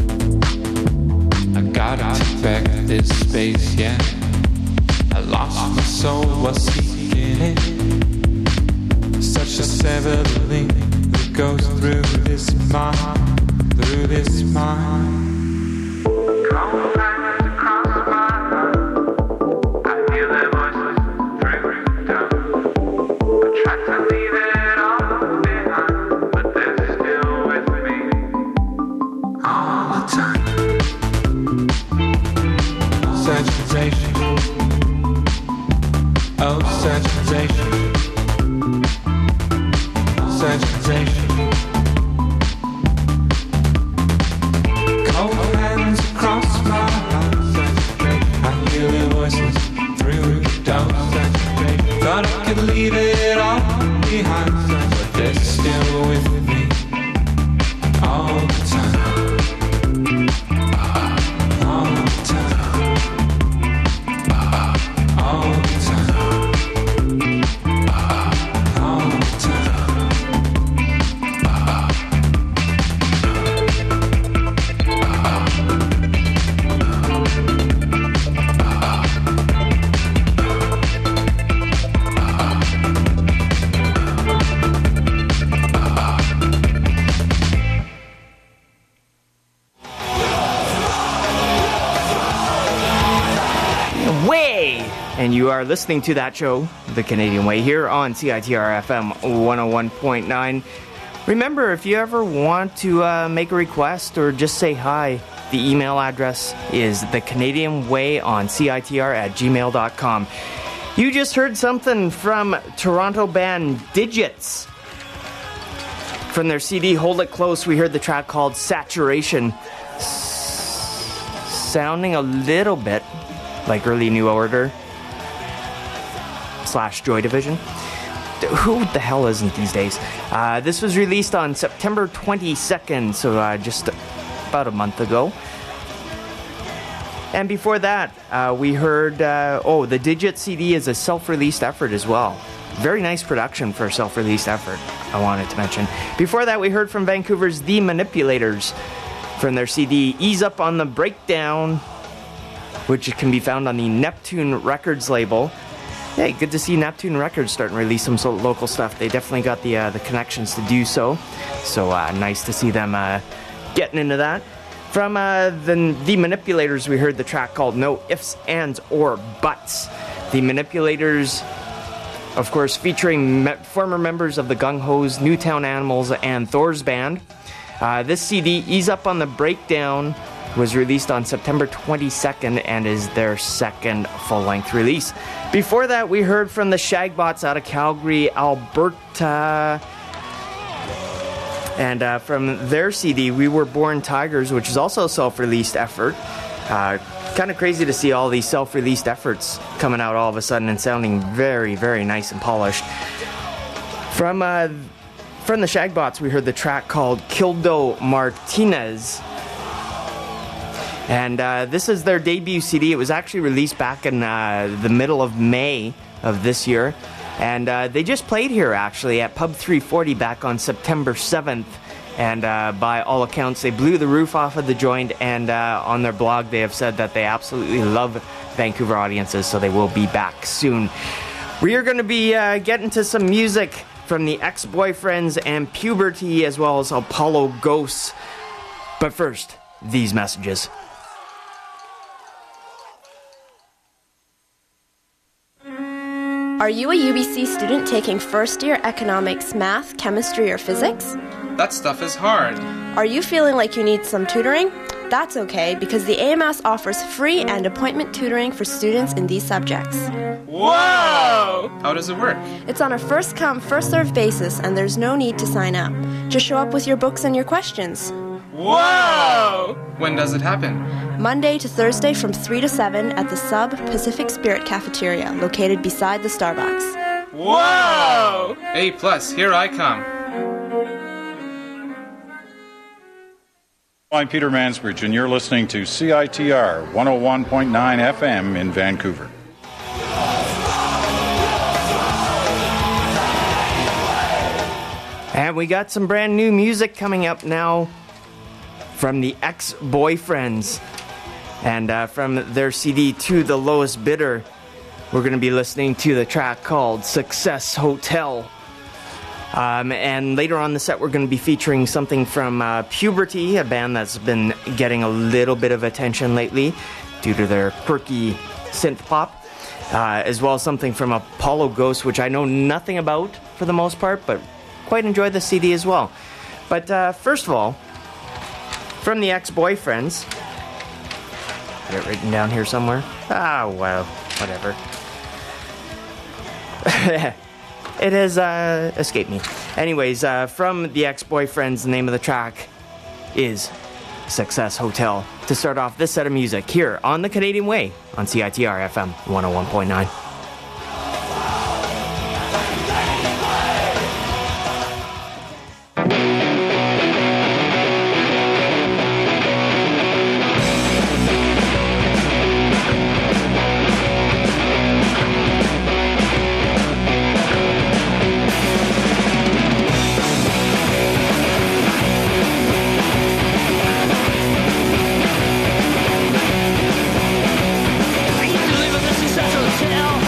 I gotta take back this space, yeah. I lost my soul while seeking it. Such a severed link that goes through this mind, through this mind. Cold hands across my mind. I hear their voices through the dark. I try to leave it all behind, but they're still with me all the time. Saturation, oh saturation, saturation. Cold hands across my heart. I hear their voices through the door. Thought I could leave it all behind, but they're still with me all the time. All the time. All the time. All the time. Way! And you are listening to that show, The Canadian Way, here on C I T R F M one oh one point nine. Remember, if you ever want to uh, make a request or just say hi, the email address is the Canadian Way on C I T R at gmail dot com. You just heard something from Toronto band Digits. From their C D Hold It Close, we heard the track called Saturation. S- sounding a little bit like early New Order slash Joy Division. Who the hell isn't these days? Uh, this was released on September twenty-second, so uh, just about a month ago. And before that, uh, we heard, uh, oh, the Digit C D is a self-released effort as well. Very nice production for a self-released effort, I wanted to mention. Before that, we heard from Vancouver's The Manipulators from their C D Ease Up on the Breakdown, which can be found on the Neptune Records label. hey, good to see Neptune Records starting to release some so- local stuff. They definitely got the uh, the connections to do so. So uh, nice to see them uh, getting into that. From uh, the, the Manipulators, we heard the track called No Ifs, Ands, or Buts. The Manipulators, of course, featuring me- former members of the Gung Ho's, Newtown Animals, and Thor's Band. Uh, this C D, Ease Up on the Breakdown, was released on September twenty-second and is their second full-length release. Before that, we heard from the Shagbots out of Calgary, Alberta. And uh, from their C D, We Were Born Tigers, which is also a self-released effort. Uh, kind of crazy to see all these self-released efforts coming out all of a sudden and sounding very, very nice and polished. From uh, from the Shagbots, we heard the track called Kildo Martinez. And uh, this is their debut C D. It was actually released back in uh, the middle of May of this year. And uh, they just played here, actually, at Pub three forty back on September seventh. And uh, by all accounts, they blew the roof off of the joint. And uh, on their blog, they have said that they absolutely love Vancouver audiences, so they will be back soon. We are going to be uh, getting to some music from the Ex-Boyfriends and Puberty, as well as Apollo Ghosts. But first, these messages. Are you a U B C student taking first year economics, math, chemistry, or physics? That stuff is hard. Are you feeling like you need some tutoring? That's okay, because the A M S offers free and appointment tutoring for students in these subjects. Whoa! How does it work? It's on a first come, first served basis, and there's no need to sign up. Just show up with your books and your questions. Whoa! When does it happen? Monday to Thursday from three to seven at the Sub Pacific Spirit Cafeteria, located beside the Starbucks. Whoa! A plus, here I come. I'm Peter Mansbridge, and you're listening to C I T R one oh one point nine F M in Vancouver. And we got some brand new music coming up now from the Ex-Boyfriends. And uh, from their C D, To the Lowest Bidder, we're going to be listening to the track called Success Hotel. Um, and later on the set, we're going to be featuring something from uh, Puberty, a band that's been getting a little bit of attention lately due to their quirky synth pop, uh, as well as something from Apollo Ghosts, which I know nothing about for the most part, but quite enjoy the C D as well. But uh, first of all, from the Ex-Boyfriends, got it written down here somewhere. Ah, well, whatever. It has uh, escaped me. Anyways, uh, from the Ex-Boyfriends, the name of the track is Success Hotel. To start off this set of music here on the Canadian Way on C I T R F M one oh one point nine. Hotel.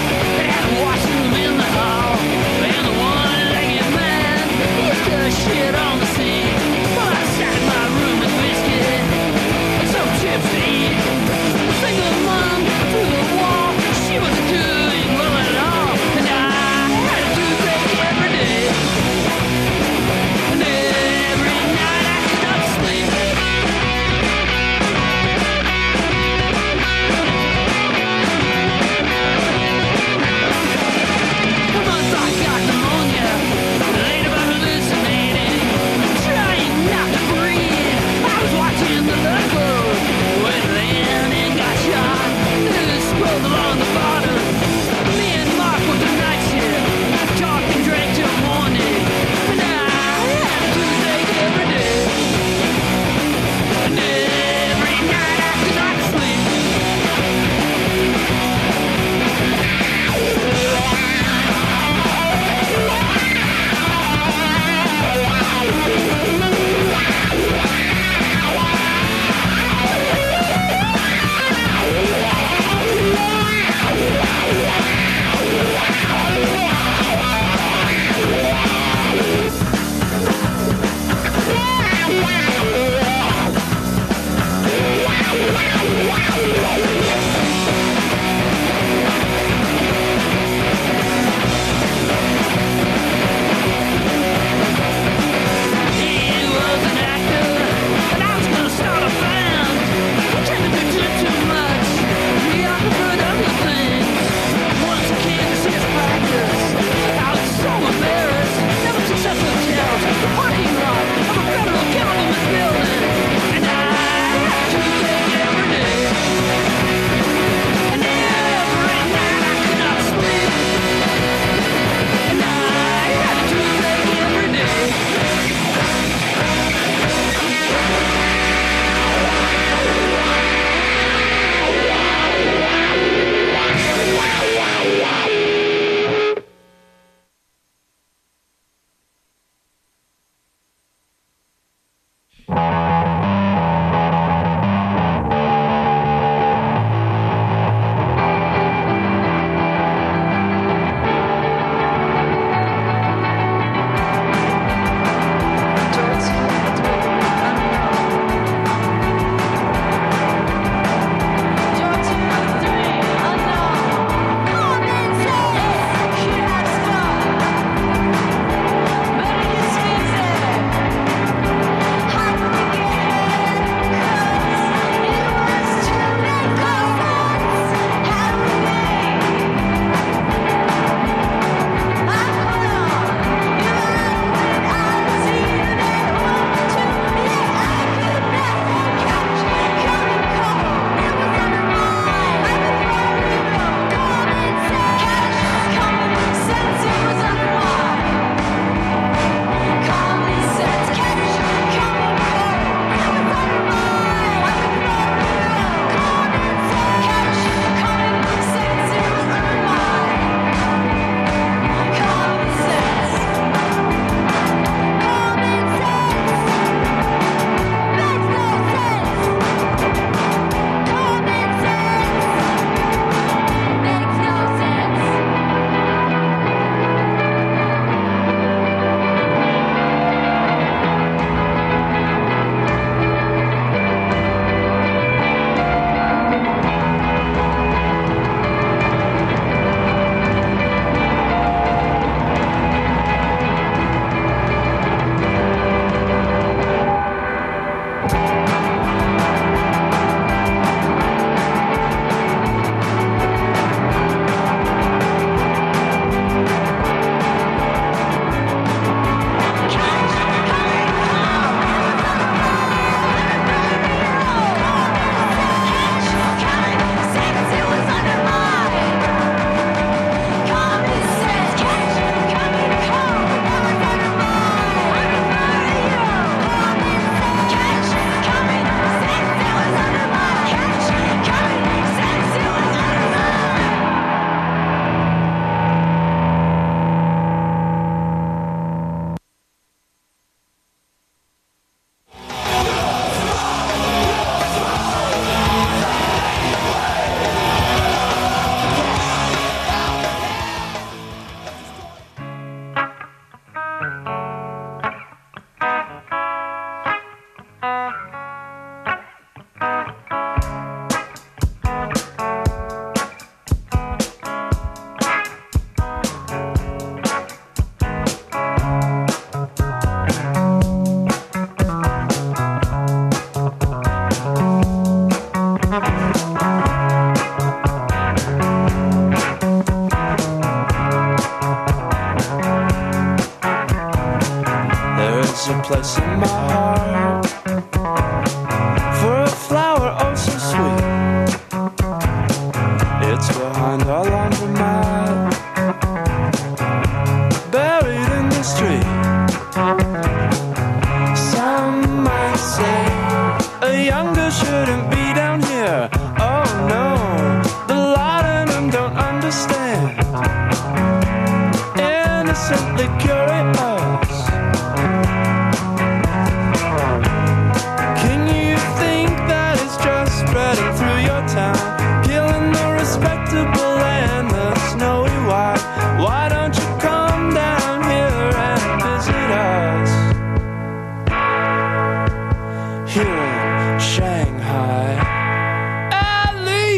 There's a place in my heart for a flower oh so sweet. It's behind our laundromat, buried in the street. Some might say a young girl shouldn't be down here. Oh no, the lot of them don't understand. Innocently curious. Can you think that it's just spreading through your town, killing the respectable and the snowy white? Why don't you come down here and visit us here in Shanghai? Alley!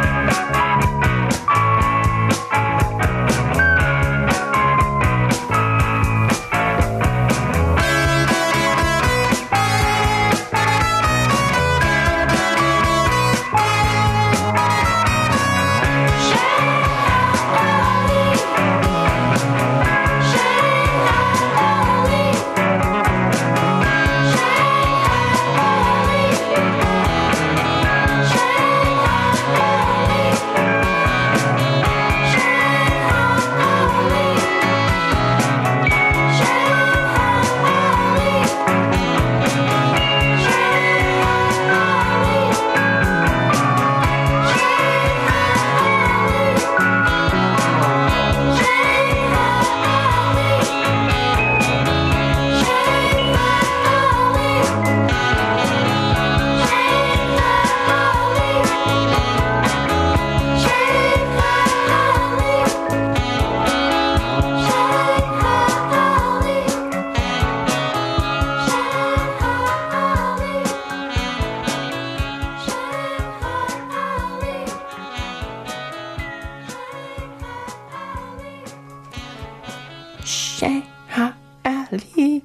Shanghai Alley.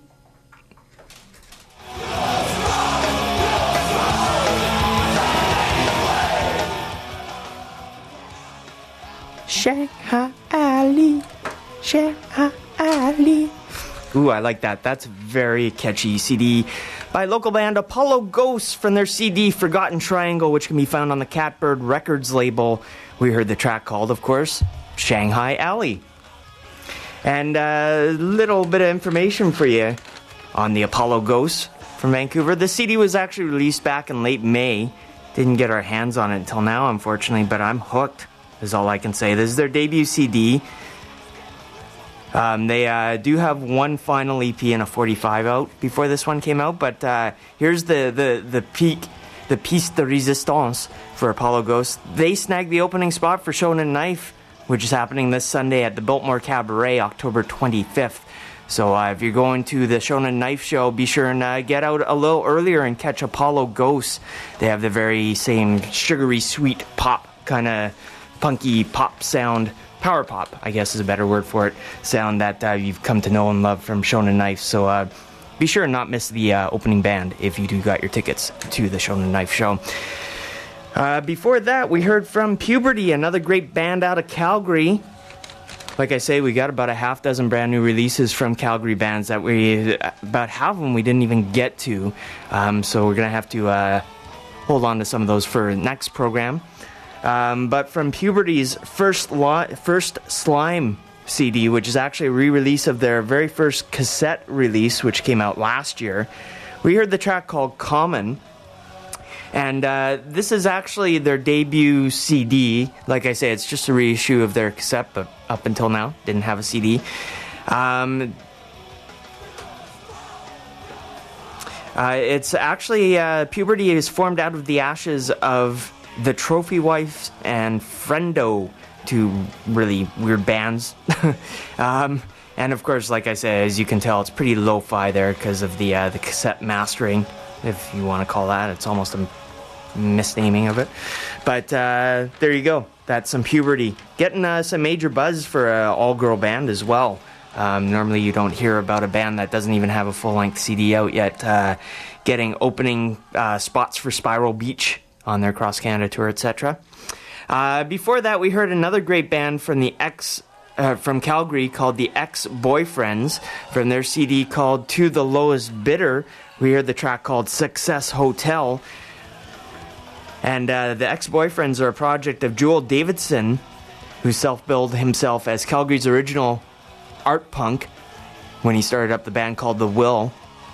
Shanghai Alley. Shanghai Alley. Ooh, I like that. That's a very catchy C D by local band Apollo Ghosts from their C D Forgotten Triangle, which can be found on the Catbird Records label. We heard the track called, of course, Shanghai Alley. And a little bit of information for you on the Apollo Ghosts from Vancouver. The C D was actually released back in late May. Didn't get our hands on it until now, unfortunately, but I'm hooked, is all I can say. This is their debut C D. Um, they uh, do have one final E P and a forty-five out before this one came out, but uh, here's the, the, the peak, the piece de resistance for Apollo Ghosts. They snagged the opening spot for Shonen Knife, which is happening this Sunday at the Biltmore Cabaret, October twenty-fifth. So uh, if you're going to the Shonen Knife show, be sure and uh, get out a little earlier and catch Apollo Ghosts. They have the very same sugary, sweet pop, kind of punky pop sound, power pop, I guess is a better word for it, sound that uh, you've come to know and love from Shonen Knife. So uh, be sure and not miss the uh, opening band if you do got your tickets to the Shonen Knife show. Uh, before that, we heard from Puberty, another great band out of Calgary. Like I say, we got about a half dozen brand new releases from Calgary bands that we, about half of them we didn't even get to. Um, so we're going to have to uh, hold on to some of those for next program. Um, but from Puberty's first, lo- first Slime C D, which is actually a re-release of their very first cassette release, which came out last year, we heard the track called Common. And uh, this is actually their debut C D. Like I say, it's just a reissue of their cassette, but up until now, didn't have a C D. Um, uh, it's actually, uh, Puberty is formed out of the ashes of the Trophy Wife and Friendo, two really weird bands. um, and of course, like I said, as you can tell, it's pretty lo-fi there because of the uh, the cassette mastering. if you want to call that. It's almost a misnaming of it. But uh, there you go. That's some puberty. Getting uh, some major buzz for an all-girl band as well. Um, normally you don't hear about a band that doesn't even have a full-length C D out yet uh, getting opening uh, spots for Spiral Beach on their cross-Canada tour, et cetera. Uh, before that, we heard another great band from the ex uh, from Calgary called the Ex-Boyfriends from their C D called To the Lowest Bidder. We heard the track called Success Hotel. And uh, the Ex-Boyfriends are a project of Joel Davidson, who self-billed himself as Calgary's original art punk when he started up the band called The Will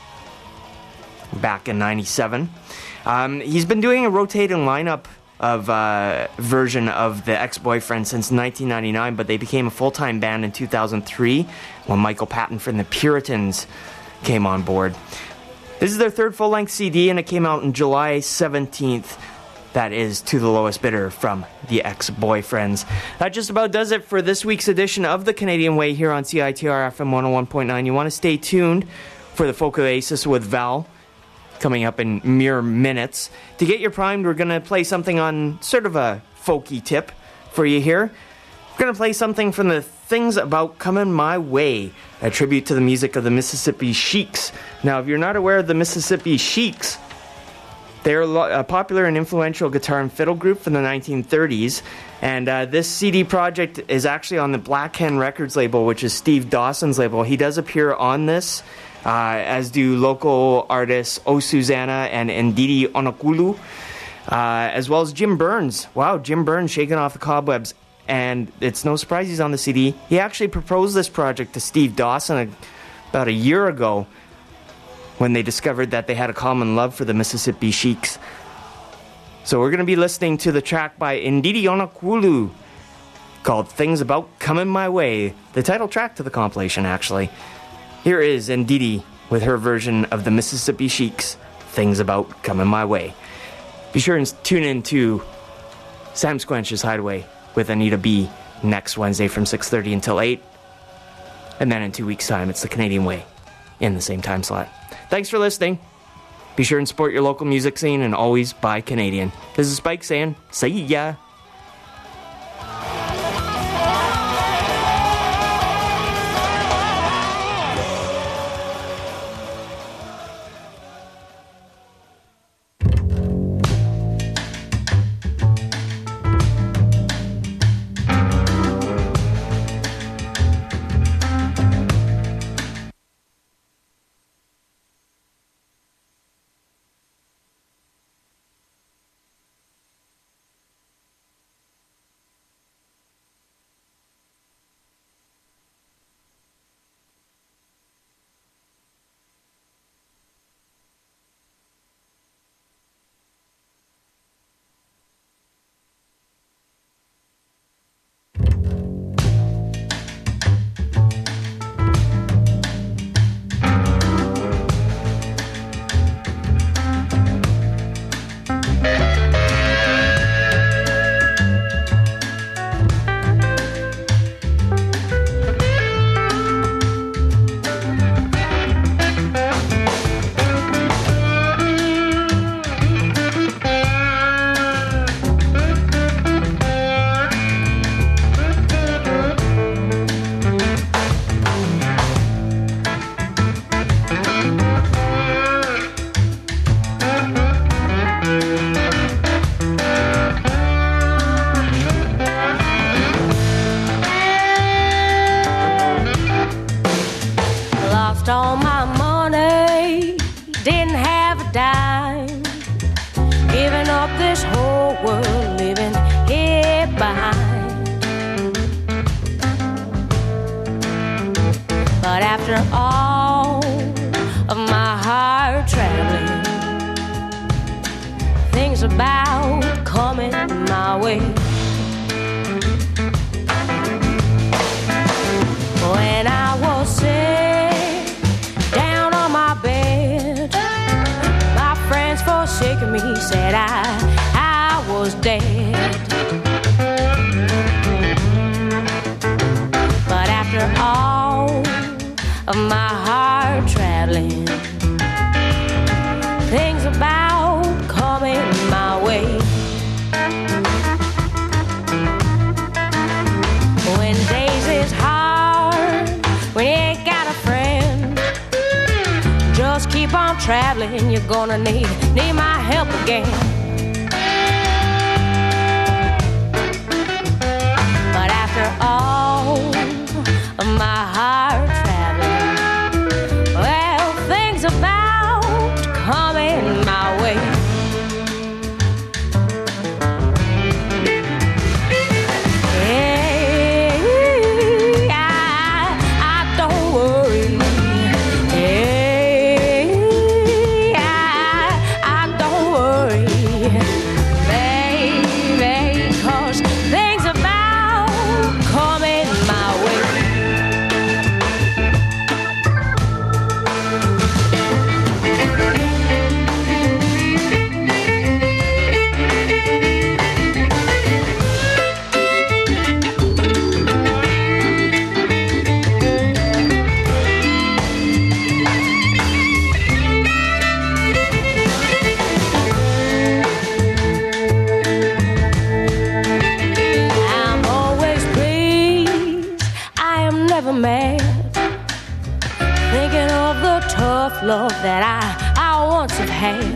back in ninety-seven. Um, he's been doing a rotating lineup of uh, version of the Ex-Boyfriend since nineteen ninety-nine, but they became a full-time band in two thousand three when Michael Patton from the Puritans came on board. This is their third full-length C D, and it came out on July seventeenth. That is To the Lowest Bidder from the Ex-Boyfriends. That just about does it for this week's edition of The Canadian Way here on C I T R F M one oh one point nine. You want to stay tuned for the Folk Oasis with Val coming up in mere minutes. To get you primed, we're going to play something on sort of a folky tip for you here. We're going to play something from the Things About Coming My Way, a tribute to the music of the Mississippi Sheiks. Now, if you're not aware of the Mississippi Sheiks, they're a popular and influential guitar and fiddle group from the nineteen thirties, and uh, this C D project is actually on the Black Hen Records label, which is Steve Dawson's label. He does appear on this, uh, as do local artists O Susanna and Ndidi Onokulu, uh, as well as Jim Burns. Wow, Jim Burns shaking off the cobwebs, and it's no surprise he's on the C D. He actually proposed this project to Steve Dawson a, about a year ago, when they discovered that they had a common love for the Mississippi Sheiks. So we're going to be listening to the track by Ndidi Onokulu called Things About Coming My Way, the title track to the compilation, actually. Here is Ndidi with her version of the Mississippi Sheiks, Things About Coming My Way. Be sure and tune in to Sam Squanch's Hideaway with Anita B. next Wednesday from six thirty until eight. And then in two weeks' time, it's The Canadian Way in the same time slot. Thanks for listening. Be sure and support your local music scene and always buy Canadian. This is Spike saying, see ya. About coming my way. When I was sick down on my bed, my friends forsaken me, said I, I was dead. But after all of my hard traveling, things traveling, you're gonna need, need my help again. But after all of my hard traveling, well, things about coming my way. Love that I, I once have had.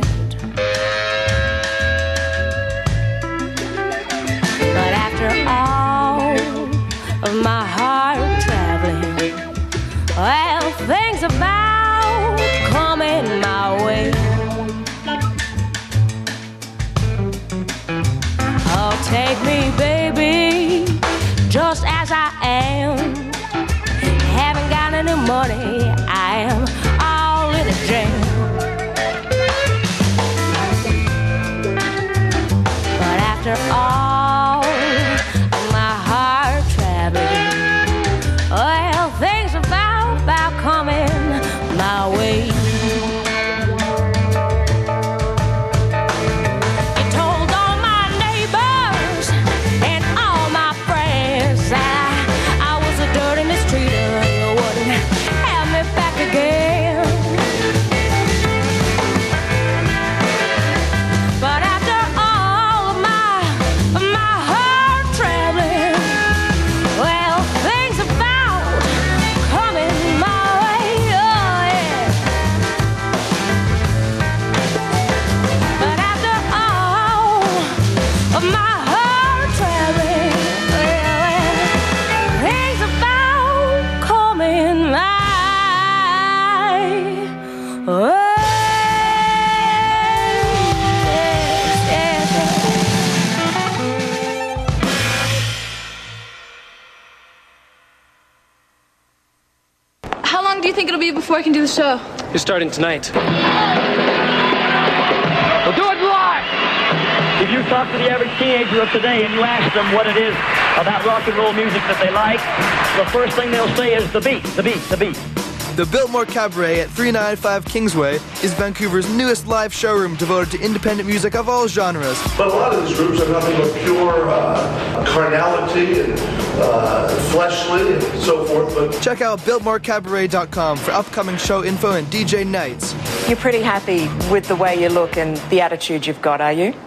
But after all of my hard traveling, well, things about coming my way. Oh, take me, baby, just as I am. Haven't got any money, I am in a jam. But after all of my hard traveling, well, things about, about coming my way. You told all my neighbors and all my friends that I, I was a dirty mistreater. You wouldn't have me back again. Before I can do the show. You're starting tonight. We'll do it live! If you talk to the average teenager of today and you ask them what it is about rock and roll music that they like, the first thing they'll say is the beat, the beat, the beat. The Biltmore Cabaret at three ninety-five Kingsway is Vancouver's newest live showroom devoted to independent music of all genres. But a lot of these groups are nothing but pure uh, carnality and uh, fleshly and so forth. But check out Biltmore Cabaret dot com for upcoming show info and D J nights. You're pretty happy with the way you look and the attitude you've got, are you?